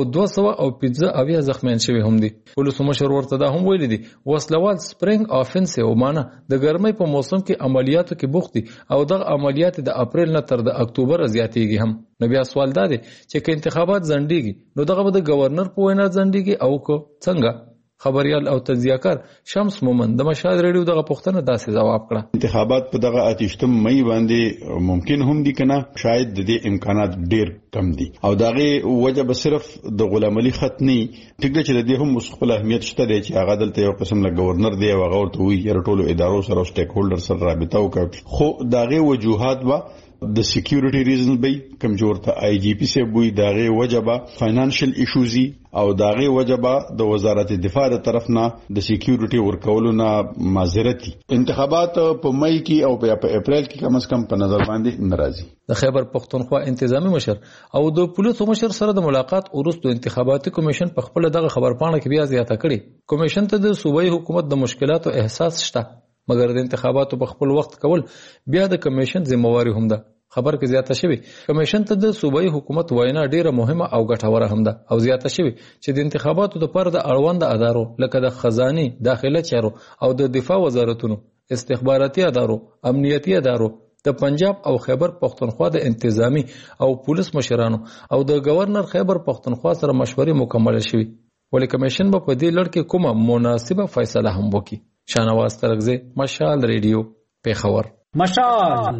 215 زخمیان شوی هم دي. پولیسو مشر ورته دا هم ویلي دي وسلوال سپرینګ افنسیو معنی د ګرمۍ په موسم کې عملیاتو کې بوخت دي او دغه عملیات د اپریل نه تر د اکتوبر زیاتېږي هم. نو بیا سوال دا دی چې انتخابات ځنډيږي نو دغه به د گورنر په وینا ځنډيږي او کو څنګه. خبريال او تجزیه‌کار شمس مومن د مشال ریډیو دغه پوښتنه داسې جواب کړه انتخابات په دغه 28 مئی باندې ممکن هم دي کنه شاید د دې امکانات ډیر کم دي او دغه وجه به صرف د غلام علي خط نه ټیک چې د دې هم مخفل اهمیت شته دی چې هغه دلته یو قسم له گورنر دی او هغه ورته وی یره ټولو ادارو سره سټیک هولډر سره رابطه وکړي. خو دغه وجوهات و د سکیورټي ریزن به کمزورته آی جی پی سه بوې دغه وجبه فاینانشل ایشوزي او دغه وجبه د وزارت دفاع تر طرف نه د سکیورټي ورکولو نه معذرتي. انتخابات په مئی کې او په اپریل کې کم از کم په نظر باندې ناراضي. د خیبر پښتونخوا انتظامی مشر او د پولیسو مشر سره د ملاقات وروسته انتخاباتي کمیشن په خپل دغه خبرپاڼه کې بیا زیاته کړي کمیشن ته د صوبایي حکومت د مشکلاتو احساس شته مګر د انتخاباتو په خپل وخت کول بیا د کمیشن ذمہواری هم ده. خبر کې زیاته شوی کمیشن ته د صوبایي حکومت وینا ډیره مهمه او ګټوره هم ده او زیاته شوی چې د انتخاباتو لپاره د اړوند ادارو لکه د خزاني داخله چارو او د دفاع وزارتونو استخباراتي ادارو امنیتي ادارو د پنجاب او خیبر پښتونخوا د انتظامی او پولیس مشرانو او د گورنر خیبر پښتونخوا سره مشورې مکمل شوی ولې کمیشن به په دې لړ کې کومه مناسبه فیصله هم وکړي. شاهنواز ترغزه مشال ریډیو پیښور. مشال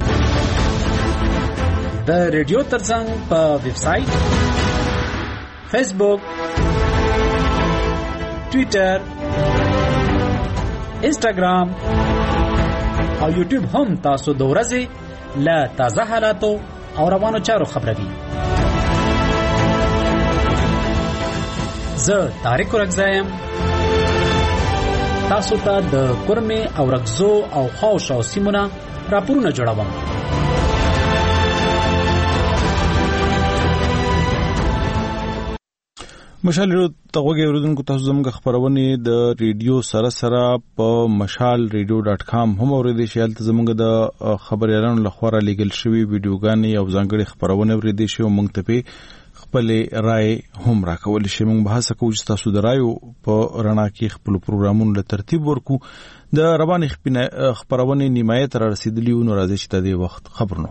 د ریډیو ترڅنګ په ویب سټ فیسبوک ټوئیټر انسټاګرام او یوټیوب هم تاسو د ورځې له تازه حالاتو او روانو چارو خبروي. زه طارق رغزایم تاسو ته د کورمه او رغزو او خاوشو سیمونه راپورونه جوړوم. مشال ریډیو تغوګي اوریدونکو تاسو زموږ خبرونه د ریډیو سره په mashalradio.com هم اوریدئ شئ. تاسو زموږ د خبريالانو لخوا لیږل شوی ویډیوګانې او ځانګړي خبرونه اوریدئ شئ او موږ ته په خپل رائے هم راکول شي. موږ بحث کوو چې تاسو د رائے په رڼا کې خپل پروګرامونو له ترتیب ورکو. د رواني خبرونه نیمایه تر رسیدلی و نو راځي چې د وخت خبرونه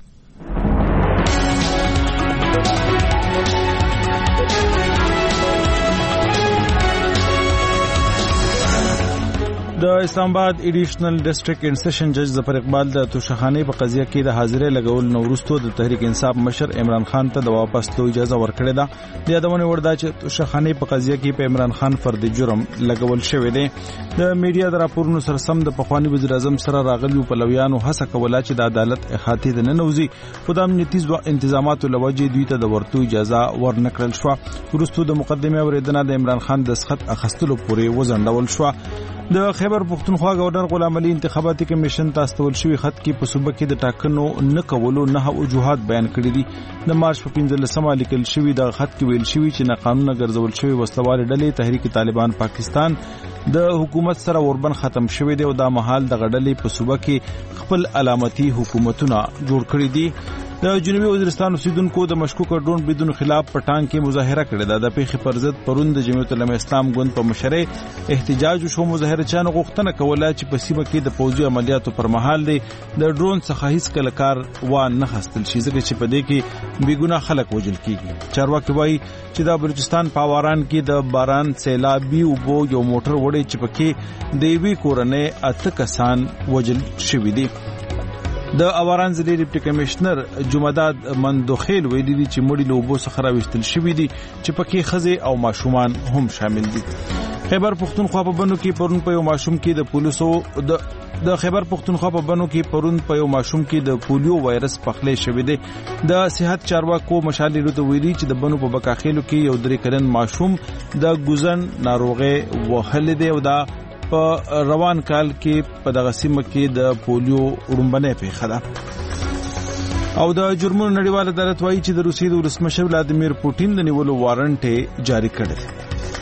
د اسلام آباد ایډیشنل ډیسټریکټ اینڈ سیشن جج ظفر اقبال د توشخانه په قضیه کې د حاضرې لګول نو ورستو د تحریک انصاف مشر عمران خان ته د واپس تلو اجازه ورکړه ده. د یادونه وردا چې توشخانه په قضیه کې په عمران خان فرد جرم لګول شوی دی. د میډیا د راپورونو سره سم د پخوانی وزیر اعظم سره راغلیو پلویانو هڅه کوله چې د عدالت احاطې د ننوزي خو د امنیتي انتظاماتو لوجې دوی ته د ورتو اجازه ورنکړل شو. ورستو د مقدمه اوریدنه د عمران خان د سخت اخستلو پورې وزندول شو. د خیبر پختونخوا گورنر غلام علي انتخاباتي کمیشن ته استول شوی خط کې په صوبه کې د ټاکنو نه کولو نه وجوهات بیان کړي دي. د مارچ په 15 لیکل شوی د خط کې ویل شوی چې نه قانون ګرځول شوی وسلوال ډلې تحریک طالبان پاکستان د حکومت سره وربن ختم شوی دی او د محل د غډلې په صوبه کې خپل علامتي حکومتونه جوړ کړي دي. د جنوبي وزیرستان اوسیدونکو د مشکوک ډرون بریدونو خلاف پټان کې مظاهره کړې ده. د پیښې پر ضد پرون د جمعیت العلماء اسلام ګوند په مشرۍ احتجاج وشو. مظاهرچیانو غوښتنه کوله چې په سیمه کې د پوځي عملیاتو پر مهال د ډرون څخه هیڅ کله کار نه خستل شي ځکه چې په دې کې بیګناه خلک وژل کیږي. چارواکي وایي چې د بلوچستان په واران کې د باران سیلابي اوبو یو موټر وړي چې پکې د یوې کورنۍ 8 کسان وژل شوي دي. د اواران ضلع ډیپټي کمشنر جمعداد مندوخیل ویلي دي چې مړي له اوبو څخه راوستل شوي دي چې پکې ښځې او ماشومان هم شامل دي. خیبر پختونخوا په بنو کې پرون په یو ماشوم کې د پولیسو د خیبر پختونخوا په بنو کې پرون په یو ماشوم کې د پولیو وایرس پخلی شوی دی. د صحت چارواکو مشال ریډیو ته ویلي چې د بنو په بکاخیلو کې یو 3 کلن ماشوم د ګوزن ناروغي وهل دی او دا په روان کال کې په دغه سیمه کې د پولیو وړومبنه پیښه ده. او د جرمونو نړیوال عدالت وایي چې د روسیې د ولسمشر ولادیمیر پوتین د نیولو وارنټ جاری کړی دی.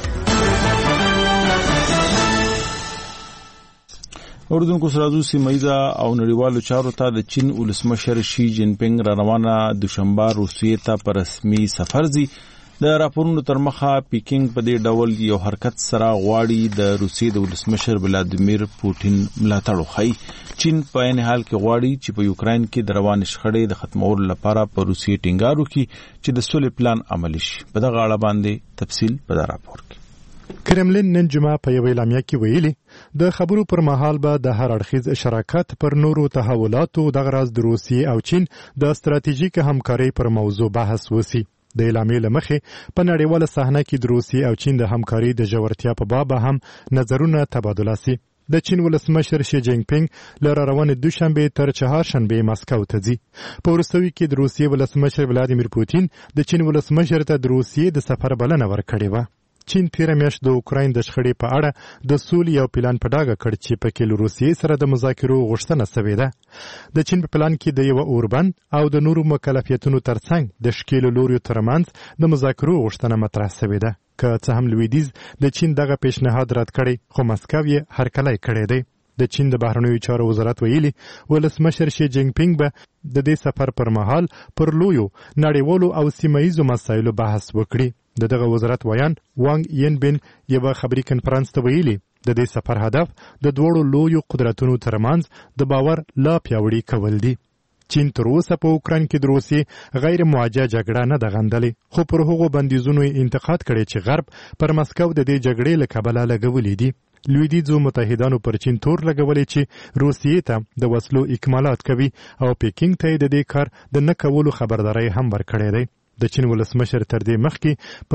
اوردونکو سرازو سیمایزه او نړیوالو چارو ته د چین ولسمشر شي جین پینګ را روانه دوشنبه روسیې ته په رسمي سفر ځي. د راپورونو تر مخه پیکینګ په دې ډول یو حرکت سره غواړي د روسیې د ولسمشر ولادیمیر پوتین ملاتړ وکړي. چین په عین حال کې غواړي چې په یوکرين کې د روان شخړې د ختمولو لپاره په روسیې ټینګار وکړي چې د سولې پلان عملي شي. په دغه اړه باندې تفصیل په دا راپور کې کرملین نن جمعه په یو اعلامیه کې ویلي د خبرو پر مهال به د هر اړخیز شراکت پر نورو تحولاتو د غرض د روسیې او چین د ستراتیژیک همکارۍ پر موضوع بحث وسی. د اعلامیې لمخې په نړیواله صحنه کې د روسیې او چین د همکارۍ د ژورتیا په باب هم نظرونه تبادله سي. د چین ولسمشر شي جینګ پینګ لره روانه دوشنبه تر چهارشنبه مسکو ته ځي. په وروستیو کې د روسیې ولسمشر ولادیمیر پوتین د چین ولسمشر ته د روسیې د سفر بلنه ورکړې و. چین تیر میاشت د اوکراین د شخړې په اړه د سولې یو پلان په ډاګه کړ چې پکې له روسیې سره د مذاکرو غوښتنه شوې ده. د چین په پلان کې د یو اوربن او د نورو مکلفیتونو ترڅنګ د شکیلو لوریو ترمنځ د مذاکرو غوښتنه مطرح شوې ده. که څه هم لویدیځ د چین دغه پیشنهاد رد کړي خو مسکو یې هرکلی کړی دی. د چین د بهرنیو چارو وزارت ویلي ولسمشر شي جینګ پینګ به د دې سفر پر مهال پر لویو نړیوالو او سیمایي مسایلو بحث وکړي. دغه وزارت ویان وانګ ین بن یو خبري کنفرانس ته ویلي د دې سفر هدف د دوړو لویو قدرتونو ترمنځ د باور لا پیاوړي کول دي. چین تر اوسه په اوکراین کې د روسیې غیر موجه جګړه نه ده غندلې خو پر هغو بندیزونو انتقاد کړي چې غرب پر مسکو د دې جګړې له کبله لګولې دي. لویدیځو متحدانو پر چین تور لګولې چې روسیې ته د وسلو اکمالات کوي او پیکینګ ته د دې کار د نه کولو خبرداري هم ورکړې ده. د چین ولسمشر تر دې مخکې په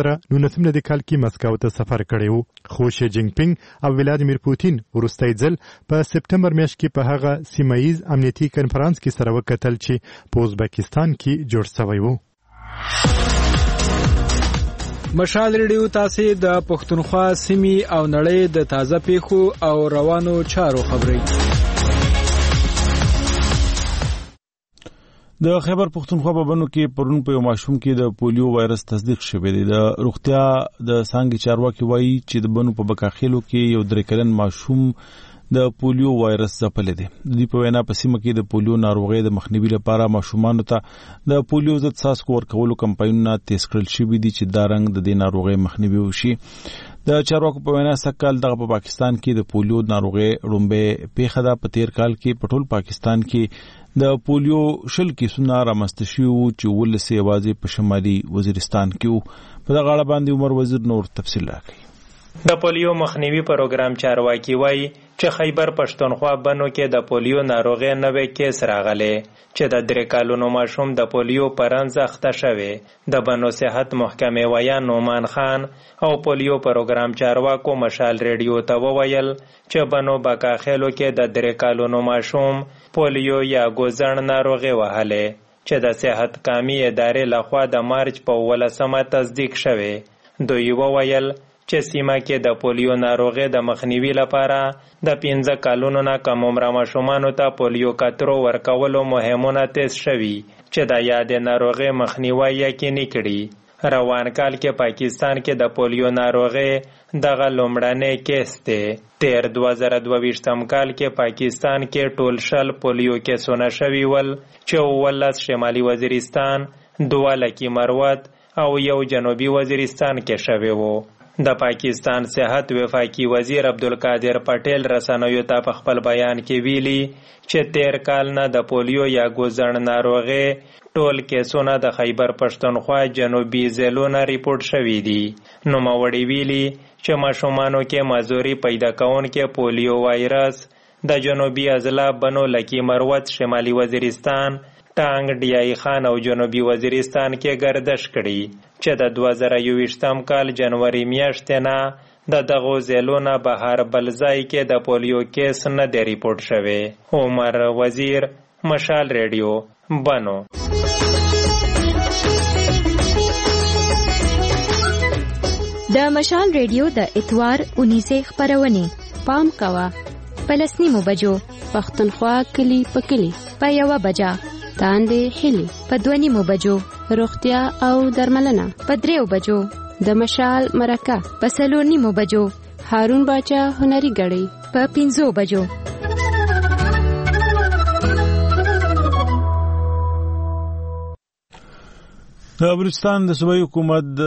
2019 کال کې مسکو ته سفر کړی و خو شي جینګ پینګ او ولادیمیر پوتین وروستی ځل په سپټمبر میاشت کې په هغه سیمایي امنیتي کنفرانس کې سره وکتل چې په ازبکستان کې جوړ شوی و. مشال ریډیو تاسو د پښتونخوا سیمې او نړۍ د تازه پیښو او روانو چارو خبري. د خیبر پښتونخوا په بنو کې پرون په یو ماشوم کې د پولیو وایرس تصدیق شوی دی. د روغتیا د څانګې چارواکي وایي چې د بنو په بکاخیلو کې یو 3 کلن ماشوم د پولیو وایرس ځپلی دی. د دې په وینا په سیمه کې د پولیو ناروغۍ د مخنیوي لپاره ماشومانو ته د پولیو ضد څاڅکو ورکولو کمپاینونه تیز کړل شوي دي چې دا رنګ د دې ناروغۍ مخنیوي وشي. د چارواکو په وینا سکهال دغه په پاکستان کې د پولیو ناروغۍ لومبه پیښه ده. په تیر کال کې په ټول پاکستان کې د پولیو 20 کیسونه رامنځته شوي وو چې 19 یوازې په شمالي وزیرستان کې وو. په دغه اړه باندې عمر وزیر نور تفصیل راکړي. د پولیو مخنیوي پروګرام چارواکي وایي چې خیبر پښتونخوا بنو کې د پولیو ناروغۍ 90 کیس راغلي چې د 3 کالونو ماشوم د پولیو پرنځ اخته شوی. د بنو صحت محکمې ویان نومان خان او پولیو پروګرام چارواکو مشال ریډیو ته وویل چې بنو بکاخیلو کې د 3 کالونو ماشوم پولیو یا ګوزڼ ناروغي وهلې چې د صحت کامي ادارې لخوا د مارچ په 18 تصدیق شوی. دوی وویل چې سیمه کې د پولیو ناروغي د مخنیوي لپاره د 15 کالونو نه کم عمره ماشومانو ته پولیو کترو ورکولو مهمونه تیز شوي چې د یادې ناروغي مخنیوي یقیني کړي. روان کال کې پاکستان کې د پولیو ناروغي دغه لومړنی کیس دی. تیر 2022 کال کې پاکستان کې ټول 10 پولیو کیسونه شوي ول چې 19 شمالي وزیرستان، 2 لکی مروت او 1 جنوبي وزیرستان کې شوي وو. د پاکستان صحت وفاقي وزیر عبدالقادر پټیل رسنیو ته په خپل بیان کې ویلي چې تیر کال نه د پولیو یا ګوزڼ ناروغي ټول کیسونه د خیبر پښتونخوا جنوبي ضلعونو ریپورت شوي دي. نوموړي ویلي چې ماشومانو کې مازوري پیدا کوونکې پولیو وایرس د جنوبي اضلاع بنو لکی مروت، شمالي وزیرستان، ټانګ، ډیای خان او جنوبي وزیرستان کې گردش کړي چې د 2021 کال جنوري میاشتې نه د دغو ضلعونو بهر بل ځای کې د پولیو کیس نه دی ریپورت شوی. عمر وزیر، مشال ریډیو، بنو. د مشال ریډیو د اتوار 19 خبرونه پام کوا په 9 بجو پښتونخوا کلی په کلی په 1 بجا تاندې هلي په 2 بجو روغتیا او درملنه په 3 بجو د مشال مرکه په 4 بجو هارون باچا هنري غړي په 5 بجو. د بلوچستان د صوبایي حکومت د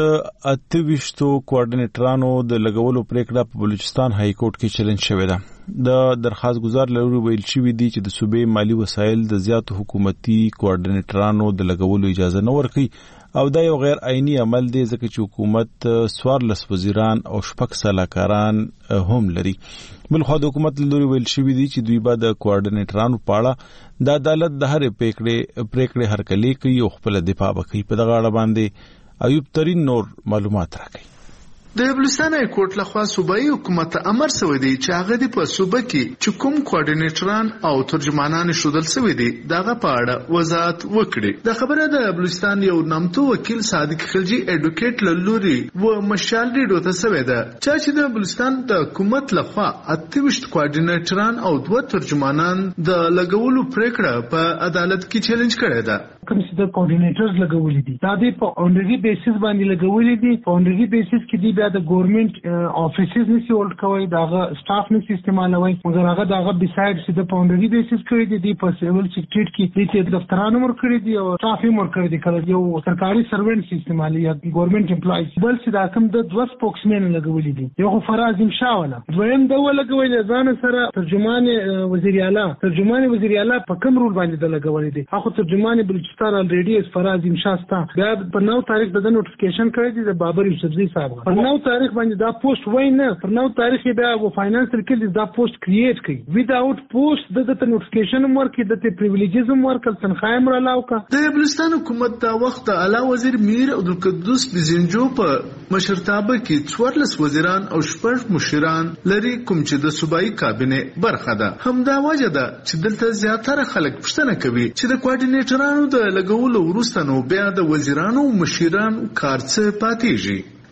28 کوارډینیټرانو د لګولو پریکړه په بلوچستان های کورټ کې چیلنج شوې ده. د درخواست گزار لوري ویل شوی دی چې د صوبې مالی وسایل د زیاتو حکومتي کوارډینیټرانو د لګولو اجازه نه ورکړي او دا یو غیر عیني عمل دی ځکه چې حکومت 14 وزیران او 6 سلاکاران هم لري. بلخو د حکومت لوري ویل شوی دی چې دوی به د کوارډینیټرانو په اړه د عدالت د هر پریکړې هرکلی کوي او خپل دفاع وکړي. په دغه اړه باندې ایوب ترین نور معلومات راکړي. د بلوچستان های کورټ لخوا صوبایي حکومت امر شوی دی چې هغه د په صوبه کې چې کوم کوارډینیټران او ترجمانان شودل شوی دی دغه په اړه وضاحت وکړي. د خبره د بلوچستان یو نامتو وکیل صادق خلجی اډوکیټ لوري و مشال ریډیو ته شوی ده چې د بلوچستان د حکومت لخوا 28 کوارډینیټران او 2 ترجمانان د لګولو پریکړه په عدالت کې چیلنج کړې ده. کوم چې د کوارډینیټرز لګولې دي دا د په اونري بیسس باندې لګولې دي. په اونري بیسس کې دی بیا د ګورنمنت افیسز نشي ولډ کوي، داغه سټاف نشي استعمالوي، مګر هغه داغه بیسایډ چې د په اونري بیسس کړی دي په سیول سیکریټ کې د دفترانو مر کړی دي او سټاف یې مر کړی دي. کله یو سرکاري سروینټ استعمالي یا ګورنمنت امپلایز بل چې دا کوم د 2 سپوکسمن لګولې دي. یو خو فراز انشاءالله دویم دا ولګولې ځان سره ترجمان وزیر اعلی په کوم رول باندې د لګولې دي. هغه ترجمان بلوچستان الریډي اس فراز انشاء بیا په 9 تاریخ د نوټیفیکیشن کړی دی د بابر یوسفزي صاحب په 9 تاریخ باندې دا پوسټ وای نه پر 9 تاریخ بیا و فاینانشل کې دا پوسټ کریټ کړي وداوت پوسټ د نوټیفیکیشن ورکې د پریویلیجز ورکل تنخواه مر علاوه کا. د بلوچستان حکومت دا وخت اعلی وزیر میر عبدالقدوس بزنجو په مشرتابه کې 14 وزیران او 6 مشران لري کوم چې د صوبایي کابینه برخه ده. همدا وجه ده چې دلته زیاتره خلک پوښتنه کوي چې د کوارډینیټرانو د لګولو وروسته نو بیا د وزیرانو او مشرانو کار څه پاتېږي.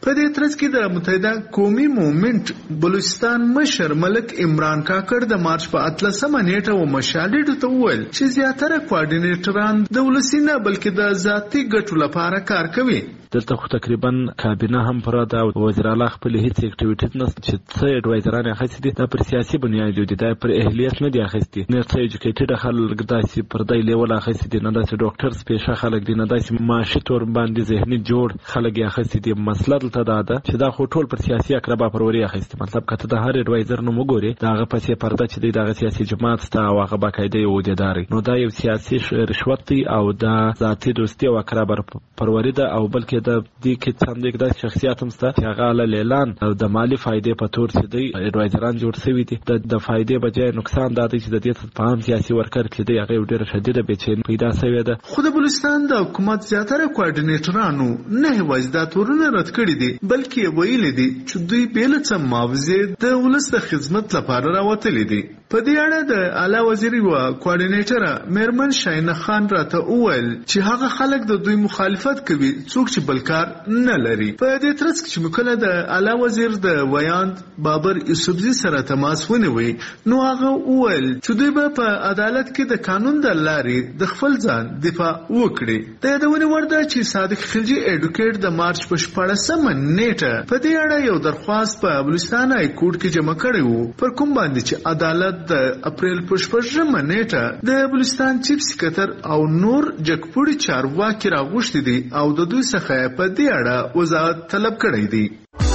په دې ترڅ کې د متحده قومي موومېنټ بلوچستان مشر ملک عمران کاکړ د مارچ په 18 نیټه و مشالډ ته وویل چې زیاتره کوارډینیټران د ولسی نه بلکې د ذاتي ګټو لپاره کار کوي. دلته خو تقریبا کابینه هم پر دا وزیر اعلی خپل هیڅ اکټیویټی نه چې څه اډوایزران اخیستي دا پر سیاسي بنیاد دي دا پر اهلیت نه دي اخیستي نه څه ایجوکیټډ خلک داسې پر دای لیول اخیستي نه داسې ډاکټرز پیشه خلک دي نه داسې معاشي تور باندې ذهني جوړ خلک اخیستي دي. مسله دلته دا ده چې دا خو ټول پر سیاسي اقربا پروري اخیستي. مطلب کته د هر اډوایزر نو وګوري دا هغه پسې پرده چې دا سیاسي جماعت ستا او هغه باقاعده یو دي نو دا یو سیاسي رشوت دی او دا ذاتي دوستي او اقربا پروري ده او بلکې د دې کې څنګه یک د شخصیت هم ست چې هغه له اعلان او د مالی فائدې په تور چې دی اډوایزران جوړ شوی دي د فائدې بجای نقصان دا دی چې د دې په هم سیاسي ورکر کې دی هغه ډیره شدیده بېچین پیدا شوی ده. خو د بلوچستان د حکومت زیاتره کوارډینیټرانو نه وایي دا تورونه رد کړی دي بلکې ویل دي چې دوی بیل څه معاوضه د ولس د خدمت لپاره راوتلي دي. په دې اړه د اعلی وزیر و کوارډینیټر میرمن شاینه خان راته وویل چې هغه خلک د دوی مخالفت کوي څوک چې بلکار نه لري. په دې ترڅ کې چې مکله د اعلی وزیر د ویاند بابر یوسفزي سره تماس ونیوي نو هغه وویل چې دوی به په عدالت کې د قانون د لارې د خپل ځان دفاع وکړي. د یادونې وړ ده چې صادق خلجي اډوکیټ د مارچ په 14 نیټه په دې اړه یو درخواست په بلوچستان های کورټ کې جمع کړی وو پر کوم باندې چې عدالت د اپریل په 14 نیټه د بلوچستان چیف سکریټر او نور جګپوړي چارواکي راغوښتي دي او د دوی څخه په دې اړه وضاحت طلب کړی دی.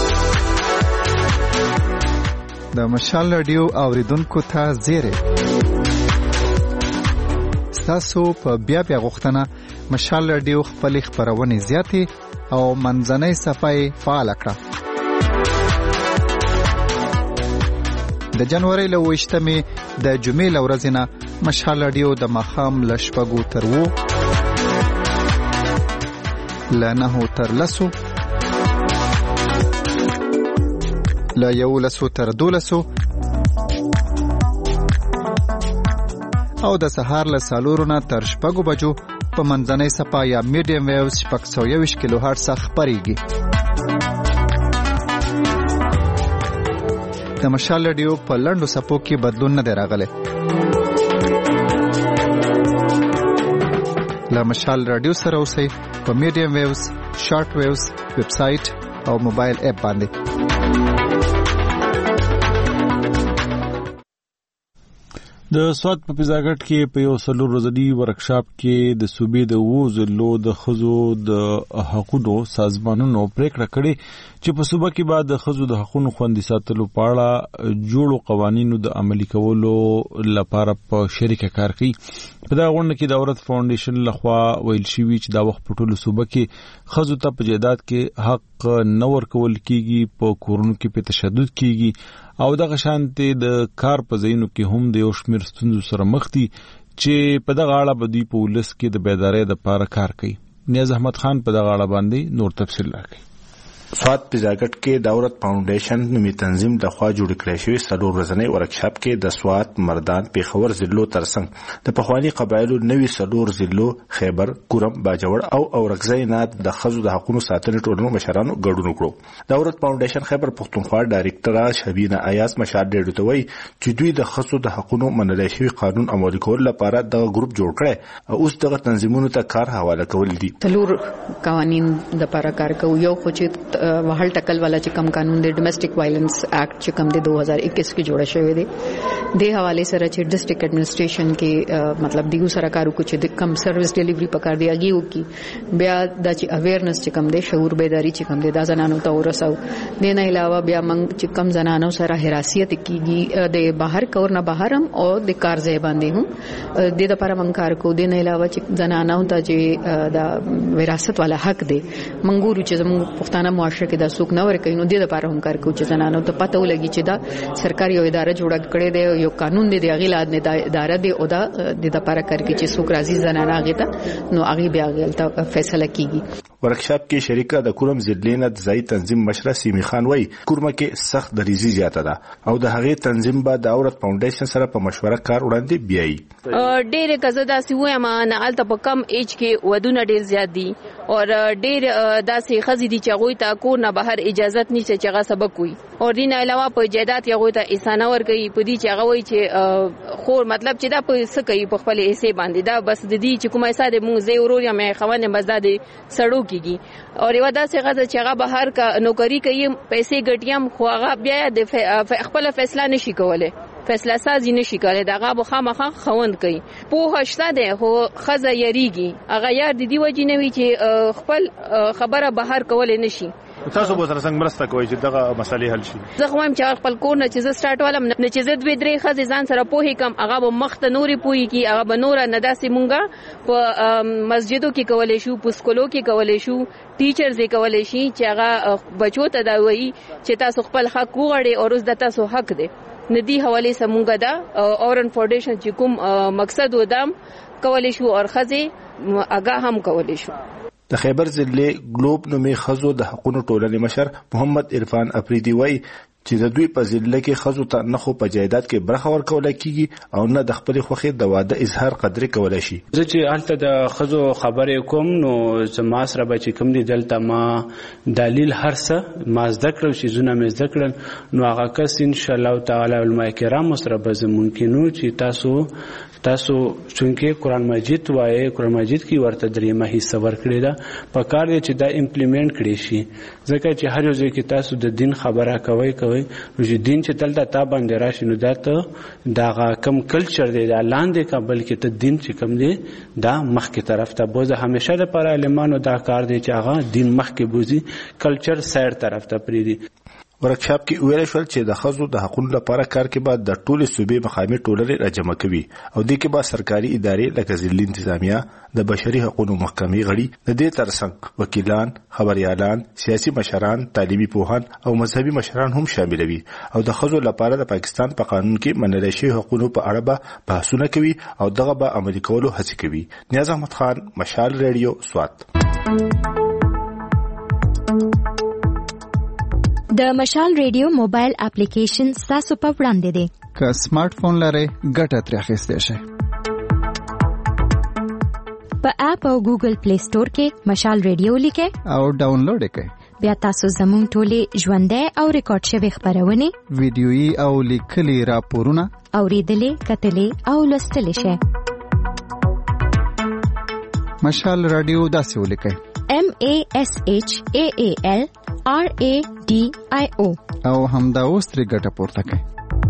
د مشال رادیو اوریدونکو ته زیره تاسو په بیا غوښتنه مشال رادیو خپل خبرونه زیاتې او منځنۍ صفای فعال کړه. د جنوري له 28مې د جمعې له ورځې نه مشال رادیو د ماښام له 6 تر 9 له 9 تر 10 له 11 تر 12 او د سهار له 4 نه تر 6 بجو په منځنۍ صفا یا میډیم ویوز 621 کیلو هرتز خبريږي. د مشال رادیو په لندو سپو کې بدلون نه دی راغلی. له مشال رادیو سره اوسئ په میډیم ویوز، شارټ ویوز، ویب سټ او موبایل اپ باندې. د سواد په پیزاګټ کې په یو سلور ورځنی ورکشاپ کې د صوبې د وزلو د خزو د حقوقو سازمانونو پریکړه کړې چې په صوبه کې بعد د خزو د حقوقو خوندي ساتلو په اړه جوړو قوانینو د عملي کولو لپاره په شریکه کار کوي. په دا غونډه کې د عورت فاونډیشن لخوا ویل شوی چې دا وخت په ټولو صوبه کې خزو ته په جیدات کې حق نه ورکول کیږي، په کورونو کې په تشدد کیږي او دغه شانتي د کار په ځایونو کې هم د یو شمېر ستونزو سره مخ دي چې په دغه اړه به دوی په ولس کې د بیدارۍ لپاره کار کوي. نیاز احمد خان په دغه اړه باندې نور تفصیل راکړي. سواد پیزاګټ کې د عورت فاونډیشن نومي تنظیم د خوا جوړ کړی شوی سلور ورځنی ورکشاپ کې د سواد، مردان، پیښور ضلعو ترڅنګ د پخوانی قبایلو نوي سلور ضلعو خیبر، کورم، باجوړ او اورکزۍ نه د خزو د حقوقو ساتنې ټولنو مشرانو ګډون وکړو. د عورت فاونډیشن خیبر پښتونخوا ډایریکټر شبینه ایاز مشال ډېډو ته وایي چې دوی د خزو د حقوقو منلای شوی قانون عملي کول لپاره د ګروپ جوړ کړي او اوس دغه تنظیمونو ته کار حواله کول دي. سلور قوانین د لپاره کار کوي. یو خو چې وهل ټکل والا چې کم قانون دی ډومېسټک وایلنس اکټ چې کم دی 2021 کې جوړ شوی دی د حواله سره چې ډسټرکټ اډمنسټریشن کې مطلب دیو سره کارو کو چې کم سرویس ډیلیوري پکار دی اگیو کی بیا د چې اویرنس چې کم دی شعور بیداری چې کم دی دا زنانو ته ورساو. د نه علاوه بیا موږ چې کم زنانو سره حراسیت کیږي د بهر کور نه بهرم او د کار ځای باندې هم د لپاره موږ کار کو. د نه علاوه چې زنانو ته چې د وراثت والا حق دی منګورو چې زموږ پښتانه معاشره کې د څوک نه ورکوي نو د لپاره هم کار کوي چې زنانو ته پته ولګي چې دا سرکاري یو اداره جوړه کړې ده، یو قانون دی، هغه لاد نه اداره دی او دا د لپاره کار کوي چې څوک راځي زنانه هغه ته نو هغه بیا هغه ته فیصله کیږي. ورکشاپ کې شریکه د کورم ضلع نه ځای تنظیم مشره سیمی خان وای کورمه کې سخت دریزي زیاته ده او د هغې تنظیم به د عورت فاونډیشن سره په مشوره کار وړاندې بیایي. ډېر کزدا سی وایم نه الته په کم ایج کې ودونه ډېر زیات دي او ډېر داسې خزي دي چې غوي ته کور نه بهر اجازه نشته چې هغه سبق وي او دین علاوه په جیدات یغوي ته اسانه ورګي په دې چې هغه وي چې خور مطلب چې دا په سکه په خپل حصے باندې دا بس د دې چې کومه حصہ د مونږ زه ورور یا مې خوانه مزدا دي سړو کیږي او یو داسې غزه چې هغه بهر کا نوکری کوي پیسې ګټیم خو هغه بیا د خپل فیصله نشي کولای فیصله سازي نشي کولای دغه به خامخا خوند کوي په هشته ده هو خزه یریږي هغه یار د دې وجې نه وی چې خپل خبره بهر کولای نشي. تاسو به سره څنګه مرسته کوئ چې دغه مسلې حل شي؟ زه خو هم چې خپل کور نه چې زه سٹارټ ولم نه چې زه دوی درې خزې ځان سره پوهې کم هغه به مخ ته نوري پوهې کی هغه به نور نه داسې مونږه په مسجدو کې کولای شو په سکولو کې کولای شو ټیچرز یې کولای شي چې هغه بچو ته دا وایي چې تاسو خپل حق وغواړئ او روز د تاسو حق دی. ندی حواله سمونګه دا اورن فاونډیشن چې کوم مقصد ودام کولای شو او خزې اگاه هم کولای شو. د خیبر ضلع ګلوب نومې خزو د حقوقو ټولنې مشر محمد عرفان افریدي وایي چې د دوی په ضلع کې خزو ته نه خو په جایداد کې برخه ورکول کیږي او نه د خپل خوخي د واده اظهار قدرې کولای شي. زه چې الته د خزو خبرې کوم نو زما سره به چې کوم دي دلته ما دلیل هرڅه ما زده کړو چې زونه مې زده کړل نو هغه کس ان شاء الله تعالی علماء کرام سره به ممکنو چې تاسو چونکه قرآن مجید وایي قرآن مجید کې ورته دریمه حصہ ورکړی دا په کار دی چې دا امپلیمنٹ کړی شي ځکه چې هر یو ځای کې تاسو د دین خبره کوي نو چې دین چې تل تا باندې راشي نو دا ته دا کم کلچر دی دا لاندې کا بلکې ته دین چې کم دی دا مخکې طرف ته بوزه همیشه د پر علمانو دا کار دی چې هغه دین مخکې بوزي کلچر سایر طرف ته پریدي. ورکشاپ کې ویل شول چې د خزو د حقوقو لپاره کار کې بعد د ټولې صوبې مقامي ټولنې راجمع کوي او د کې بعد سرکاري ادارې لکه ضلع انتظامیه د بشري حقوقو محکمې غړي د دې ترڅنګ وکیلان خبريالان سیاسي مشران تعلیمي پوهان او مذهبي مشران هم شاملوي او د خزو لپاره د پاکستان په قانون کې منل شوی حقوقو په اړه به بحثونه کوي او دغه به عملي کولو هڅه کوي. نیاز احمد خان مشال ریډیو سوات. د مشال ریډیو موبایل اپلیکیشن تاسو په وړاندې دی. که سمارټ فون لرئ ګټه ترې اخیستی شئ. په اپ او ګوګل پلی سٹور کې مشال ریډیو لیکئ او ډاونلوډ یې کړئ. بیا تاسو زموږ ټولې ژوندۍ او ریکارډ شوې خبرونه ویډیويي او لیکلي راپورونه اوریدلې کتلې او لوستلې شئ. مشال رادیو داسې ولیکئ MASHAAL RADIO او همدا اوس ترې ګټه پورته کړئ.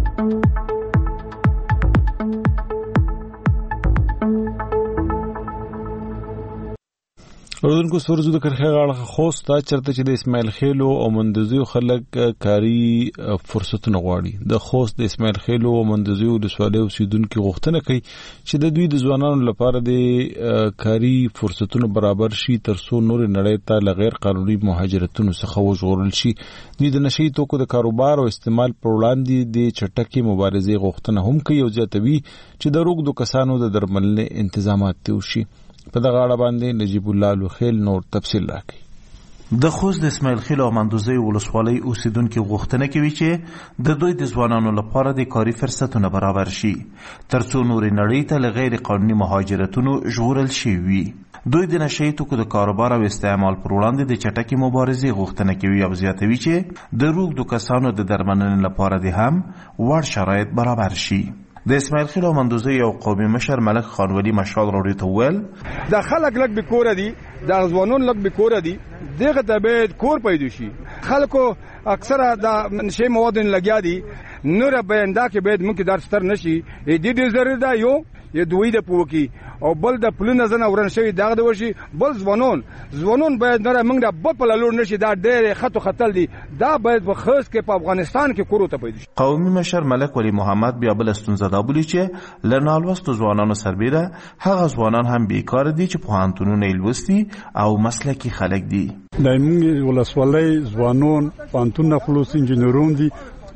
اردوونکو سورزو د کرخه غاړه خوست تا چرته چې د اسماعیل خیلو او مندزیو خلک کاری فرصتونه غواړي. د خوست د اسماعیل خیلو او مندزیو د سوالو اوسیدونکو غوښتنه کوي چې د دوی د ځوانانو لپاره د کاری فرصتونو برابر شي ترڅو نور نړۍ ته ل غیر قانوني مهاجرتونو څخه وژغورل شي. دوی د نشي توکو د کاروبار او استعمال پر وړاندې د چټکي مبارزې غوښتنه هم کوي او ځاتوي چې د روغ کسانو د درملنې انتظامات وشي. په دغه اړه باندې نجیب الله لوخیل نور تفصیل راکړي. د خوست د اسماعیل خیل او مندوزی ولسوالۍ اوسیدونکو غوښتنه کوي چې د دوی د ځوانانو لپاره د کاري فرصتونو برابر شي ترڅو نور نړۍ ته له غیر قانوني مهاجرتونو ژغورل شي وي. دوی د نشئی توکو د کاروبار او استعمال پر وړاندې د چټکي مبارزې غوښتنه کوي او زیاتوي چې د روغ کسانو د درملنې لپاره د هم وړ شرایط برابر شي. د اسماعیل خیل او مندوزی یو قومي مشر ملک خانولی مشال راډیو ته ویل د خلک لګ به کور دي د ځوانون لګ به کور دي دغه د بیت کور پیدا شي. خلکو اکثره د نشي مواد لګیا دي نور به انده کې بیت ممکن در ستر نشي دې دې ضرر ده یو دوی د پوکی او بل د پلونه زنه ورن شوی دغه د وشي بل ځوانون باید نه موږ د بل په لور نشي دا ډېر خطو خطل دي دا باید په خاص کې په افغانستان کې کورو ته پیدا شي. قومي مشر ملک ولی محمد بیا بل استونزه دا بولی چې لنالوستو ځوانانو سربیره هغه ځوانان هم بیکار دي چې په هانتونونه لوستي او مسلکي خلک دي. د موږ ولسوالۍ ځوانون پانتون خلاص انجنیرون دي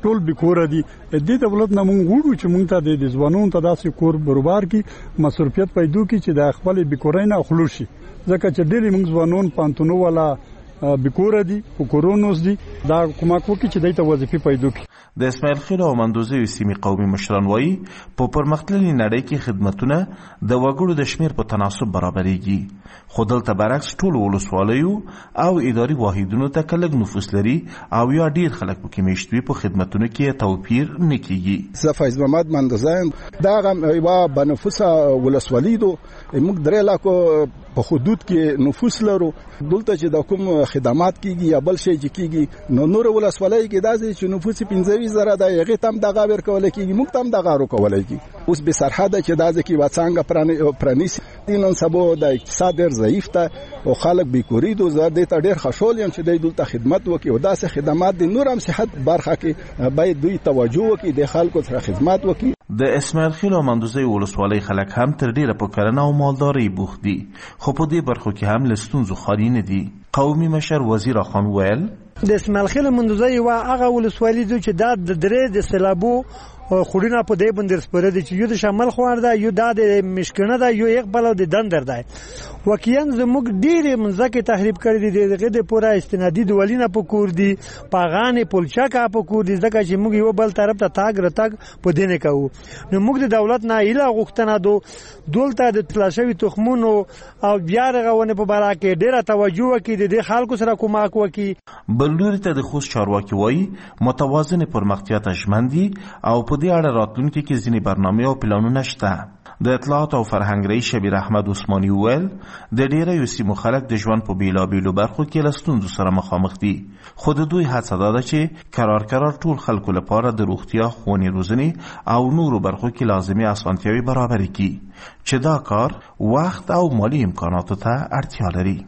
ټول بیکور دي. د دولت نه مونږ وړو چې مونږ ته د ځوانونو ته داسې کور برابر کی مصروفیت پیدا کی چې د خپل بیکورای نه خلوص شي. ځکه چې ډېری مونږ ځوانون پانتونو والا بیکور دي په کورونوس دي دا کومک وکړي چې دایته وظیفه پیدا کړي. د اسماعیل خیل او مندوزي سیمې قومي مشران وایي په پرمختللي نړۍ کې خدمتونه د وګړو د شمیر په تناسب برابرېږي، خو دلته برعکس ټول ولسوالیو او اداري واحدونو ته کلک نفوس لري او یا ډیر خلک پکې میشت وي، په خدمتونو کې توپیر نه کیږي. زه فیض محمد مندوزایم دا یو بنفوسه ولسوالی دو موږ درې لاکو په حدود کې نفوس لرو. دلته چې د کوم خدمات کیږي یا بل شي کیږي نور ولسوالۍ کې داسې چې نفوس 15,000 د هغه تم دغه ورکول کیږي، موږ تم دغه ورکول کیږي. اوس به سرحد چې داسې کې وڅنګ پرانیس دینن سبو د اقتصاد ډیر ضعیف ته او خلک بیکوري دو زه د ډیر خوشحال یم چې د دلته خدمت وکړي او داسې خدمات د نور هم صحت برخه کې باید دوی توجه وکړي، د خلکو سره خدمت وکړي. د اسماعیل خیل او مندوزي ولسوالۍ خلک هم تر ډیره په کرنه او مالدارۍ بوخت دي، خو په دې برخو کې هم له ستونزو خالي نه دي. قومي مشر وزیر خان ویل د اسماعیل خیل مندوزي و هغه ولسوالۍ چې د درې د سیلابو خورینه په دې باندې سپره دي چې یو د شمال خوار ده، یو د مشکنه ده، یو یک بل د دندر ده. وکیان زموږ ډېر منځکه تخریب کړی دي، دغه د پوره استنادي دولینه په کور دي، پاغان پولچاکا په کور دي، ځکه چې موږ یو بل طرف ته تاګ رتاګ په دینه کوو. نو موږ د دولت نه ایله غوښتنه دولته د تلاشوي تخمونو او بیا رغونه په باره کې ډیره توجه وکړي، د خلکو سره کومک وکړي. بلوري ته د خوست چارواکي وایي متوازن پرمختیا ته ژمن دي او په دې اړه راتلونکي کې ځینې برنامې او پلانونه شته. د اطلاعات او فرهنګ رئیس شبیر احمد عثماني وویل د ډیری سیمو خلک د ژوند په بیلابیلو برخو کې له ستونزو سره مخامخ دي، خو د دوی هڅه ده چې قرار ټول خلکو لپاره د روغتیا، ښوونې، روزنې او نورو برخو کې لازمي اسانتیاوې برابرې کړي چې دا کار وخت او مالی امکاناتو ته اړتیا لري.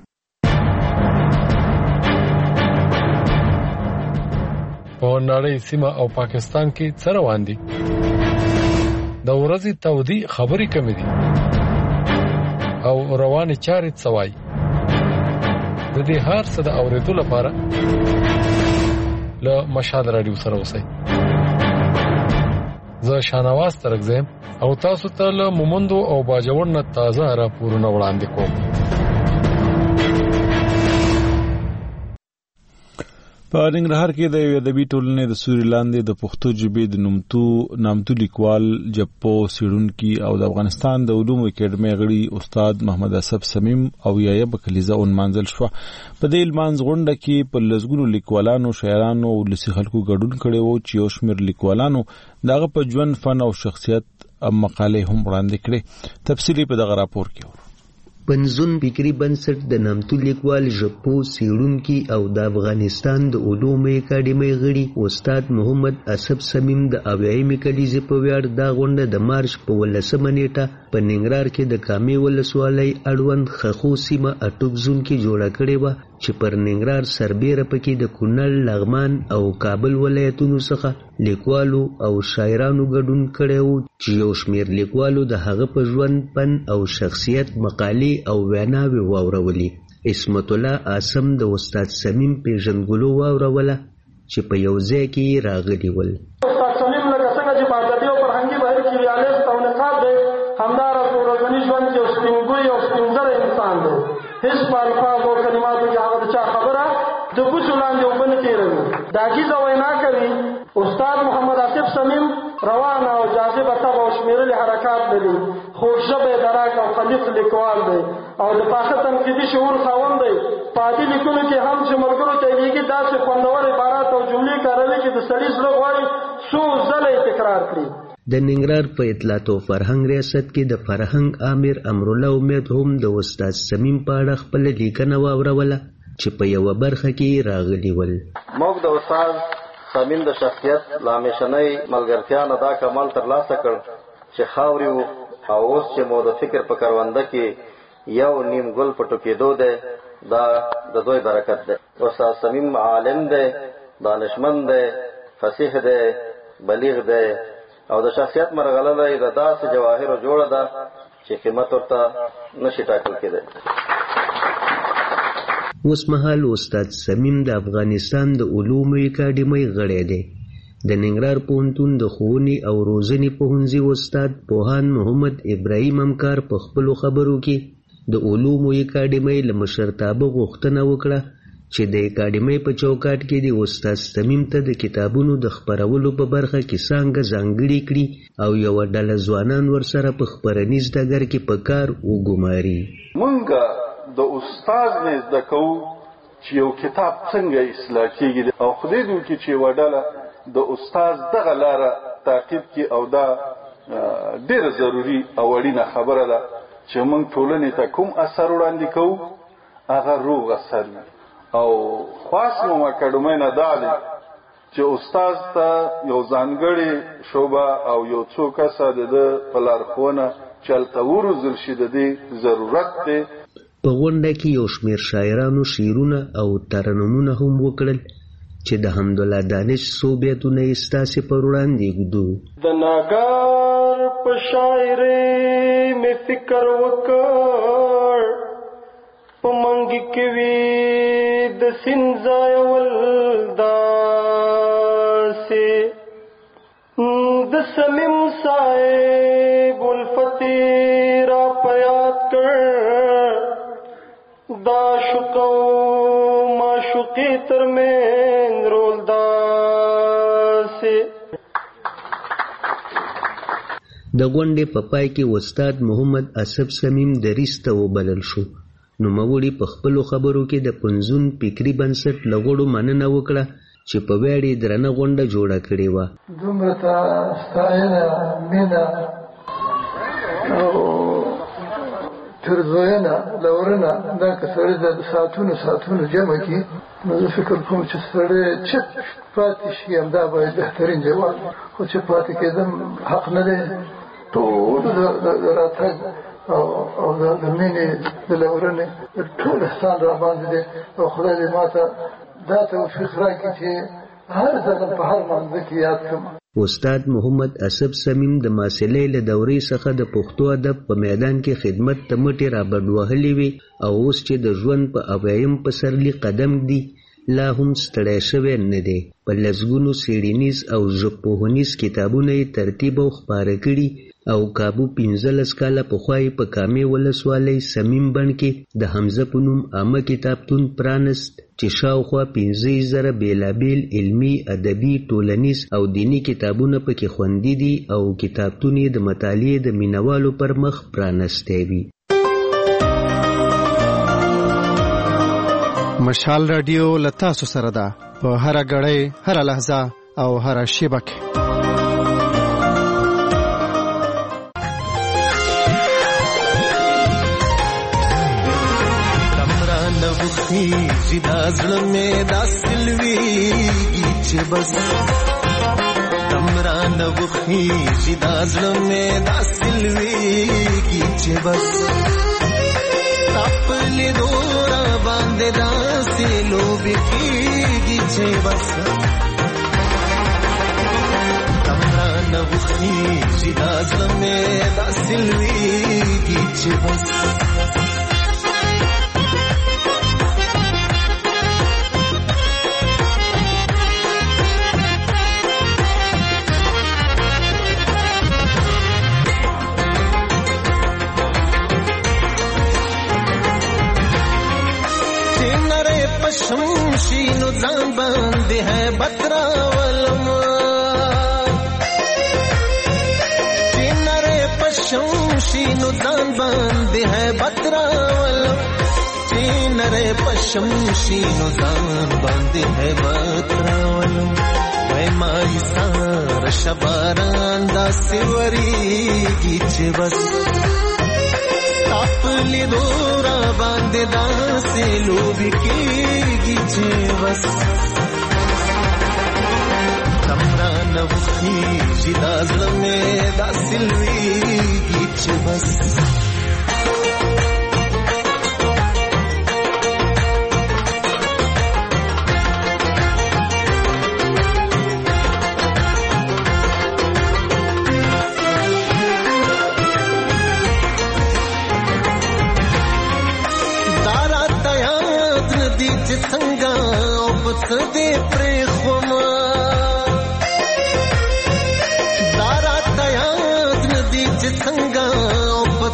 په نړۍ سیمه او پاکستان کې څه روان دي؟ د ورځې تودې خبرې کمې دي او روانې چارې څه وایي؟ د دې هر څه د اورېدو لپاره له مشال راډیو سره اوسئ. زه شاهنواز ترکزیم او تاسو ته له مومندو او باجوړ نه تازه راپورونه وړاندې کوم. په ننګرهار کې د یو ادبي ټولنې د سوري لاندې د پښتو ژبې د نامتو لیکوال جپو سیړونکي او د افغانستان د علومو اکیډمۍ غړي استاد محمد اسف سمیم او یایب کلیزه منځل شو. په دې لمانځ غونډه کې په لزګونو لیکوالانو، شاعرانو او لسی خلکو ګډون کړي وو چې یو شمېر لیکوالانو دغه په ژوند، فن او شخصیت مقالې هم وړاندې کړي. تفصیلی په دغه راپور کې پنځون فکری بنسټ د نامتو لیکوال ژپو سیړونکي او د افغانستان د علومو اکاډمۍ غړي استاد محمد اسف سمیم د 80مې کلیزې په ویاړ دا غونډه د مارچ په 18 نیټه په ننګرهار کې د کامې ولسوالۍ اړوند خخو سیمه اټوک زون کې جوړه کړې وه چې پر ننګرهار سربیره پکې د کونړ، لغمان او کابل ولایتونو څخه لیکوالو او شاعرانو ګډون کړی و چې یو شمېر لیکوالو د هغه په ژوند، فن او شخصیت مقالې او ویناوې واورولې. عصمت الله اعظم د استاد سمیم پیژندګلو واوروله چې په یو ځای کې راغلي ول. استاد سمیم لکه څنګه چې په ادبي او فرهنګي بهیر کې ریالیست او نقاد دی، همداراز په ورځني ژوند کې یو سپینګوی او سپینزره انسان دی. هیڅ په الفاظو او کلماتو کې هغه د چا خبره د بوسو لاندې اوبه نه تېروي، داکیزه وینا کوي. استاد محمد اسف سمیم روانه او جاذبه طبع او شمېرلي حرکات لري، خوږ ژبی دراک او خلیص لیکوال دی او د پاخه تنقیدي شعور خاوند دی. په عادي لیکنو کې هم چې ملګرو ته لیکي داسې خوندور عبارات او جملې کاروي چې د سړي زړه غواړي څو ځله یې تکرار کړي. د ننګرهار په اطلاعات او فرهنګ ریاست کې د فرهنګ امیر امرالله امید هم د استاد سمیم په اړه خپل لیکنه واوروله چې په یوه برخه کې راغلي ول. موږ د استاد سمیم د شخصیت له همیشنۍ ملګرتیا نه دا کمال ترلاسه کړ چې خاورې وو او اوس چې مو د فکر په کرونده کې یو نیم ګل په ټوکېدو دی، دا د دوی برکت دی. استاد سمیم عالم دی، دانشمند دی، فصیح دی، بلیغ دی او د شخصیت مرغلره د داسې جواهرو جوړه ده چې قیمت ورته نشي ټاکل کېدی. اوس مهال استاد سمیم د افغانستان د علومو اکاډمۍ غړی دی د ننګرهار پوهنتون د ښوونې او روزنې پوهنځي استاد پوهاند محمد ابراهیم همکار په خپلو خبرو کې د علومو اکاډمۍ له مشرتابه غوښتنه وکړه چې د اکاډمۍ په چوکاټ کې د استاد صمیم ته د کتابونو د خپرولو په برخه کې څانګه ځانګړې کړي او یوه ډله ځوانان ورسره په خپرنیز ډګر کې په کار وګماري. مونږ د استاد نه زده کوو چې یو کتاب څنګه اصلاح کېږي او خدای دې وکړي چې یوه ډله د استاد دغه لاره تعقیب کړي او دا ډېره ضروري او اړینه خبره ده چې مونږ ټولنې ته کوم اثر وړاندې کوو هغه روغ اثر وي او خاص مو اکاډمۍ نه دا دی چې استاد ته یو ځانګړې شوبه او یو څو کسه د ده په لارښوونه چلته وروزل شي د دې ضرورت دی. په غونډه کې یو شمېر شاعرانو شعرونه او ترنمونه هم وکړل چې د حمدالله دانش څو بیتونه یې ستاسې پر وړاندې ږدو. د ناګار په شاعرۍ مې فکر وکړ په منګي کې وي د سیند ځایول داسې د صمیم صاحب الفتې را په یاد کړ دا عاشق او معشوقې ترمنځ رول داسې. د غونډې په پای کې استاد محمد اسب صمیم دریځ ته وبلل شو. نوموړي په خپلو خبرو کې د پنځون فکري بنسټ له غړو مننه وکړه چې په ویاړ یې درنه غونډه جوړه کړې وه. دومره ته ستاینه مینه او ترزوینه لورنه دا که سړی د ساعتونو جمع کړي نو زه فکر کوم چې سړی چپ پاتې شي همدا باید بهترین جواب خو چې پاتې کېدم حق نه دی. ټول د راتګ او د مینې د لورنې ټول احسان را باندې دی او خدای دې ماته دا توفیق راکړي چې هر ځل په هر منځ کې یاد کړم. استاد محمد اسب صمیم د ماسلې له دورې څخه د پښتو ادب په میدان کې خدمت ته مټې رابډ وهلې وي او اوس چې د ژوند په اویایم پسرلي قدم دی لا هم ستړی شوی نه دی. په لسګونو څېړنیز او ژبپوهنیز کتابونه یې ترتیب او خپاره کړي او کابو 15 کاله پخوا یې په کامې ولسوالۍ صمیم بڼ کې د حمزه په نوم عامه کتابتون پرانست چې شاوخوا 15,000 بېلابېل علمي، ادبي، ټولنیز او دیني کتابونه پکې خوندي دي او کتابتون یې د مطالعې د مینوالو پر مخ پرانستی وي. مشال رادیو له تاسو سره ده په هره ګړۍ، هره لحظه او هره شیبه کې. دا زړه مې داسې لویږي چې بس تمرا نه وخیږي دا زړه مې داسې لویږي چې بس خپلې دورا باندې داسې لوبې کېږي چې بس تمرا نه وخیږي دا زړه مې داسې لویږي چې بس شمشینو ځان باندې ہے بتراولم چینره پشمشینو ځان باندې ہے بتراولم چینره پشمشینو ځان باندې ہے بتراولم وای مای سار شباران دا سیوریږي چې بس خپلې دورا باندې داسې لوبې کېږي چې بس تمرا نه وخیږي دا زړه مې داسې لویږي چې بس څنګه او پس دې پرې خوما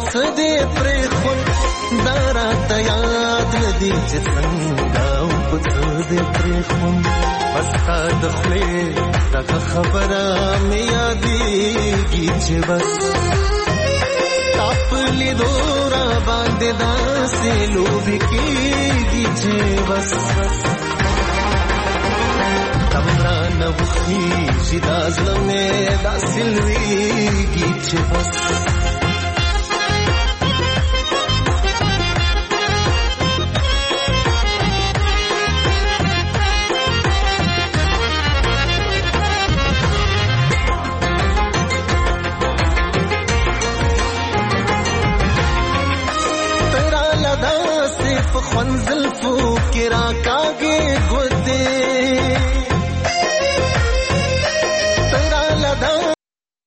پسدې پرې خون دارا تیاد ندی چې څنګه او پسدې پرې خون پستا د خپلې دغه خبره مې یادېږي چې بس تاپلی دورا باندې داسې لوبې کېږي چې بس تمرا نه وخېږي دا زړه مې داسې لوېږي چې بس خوند زلفو کی را کاږي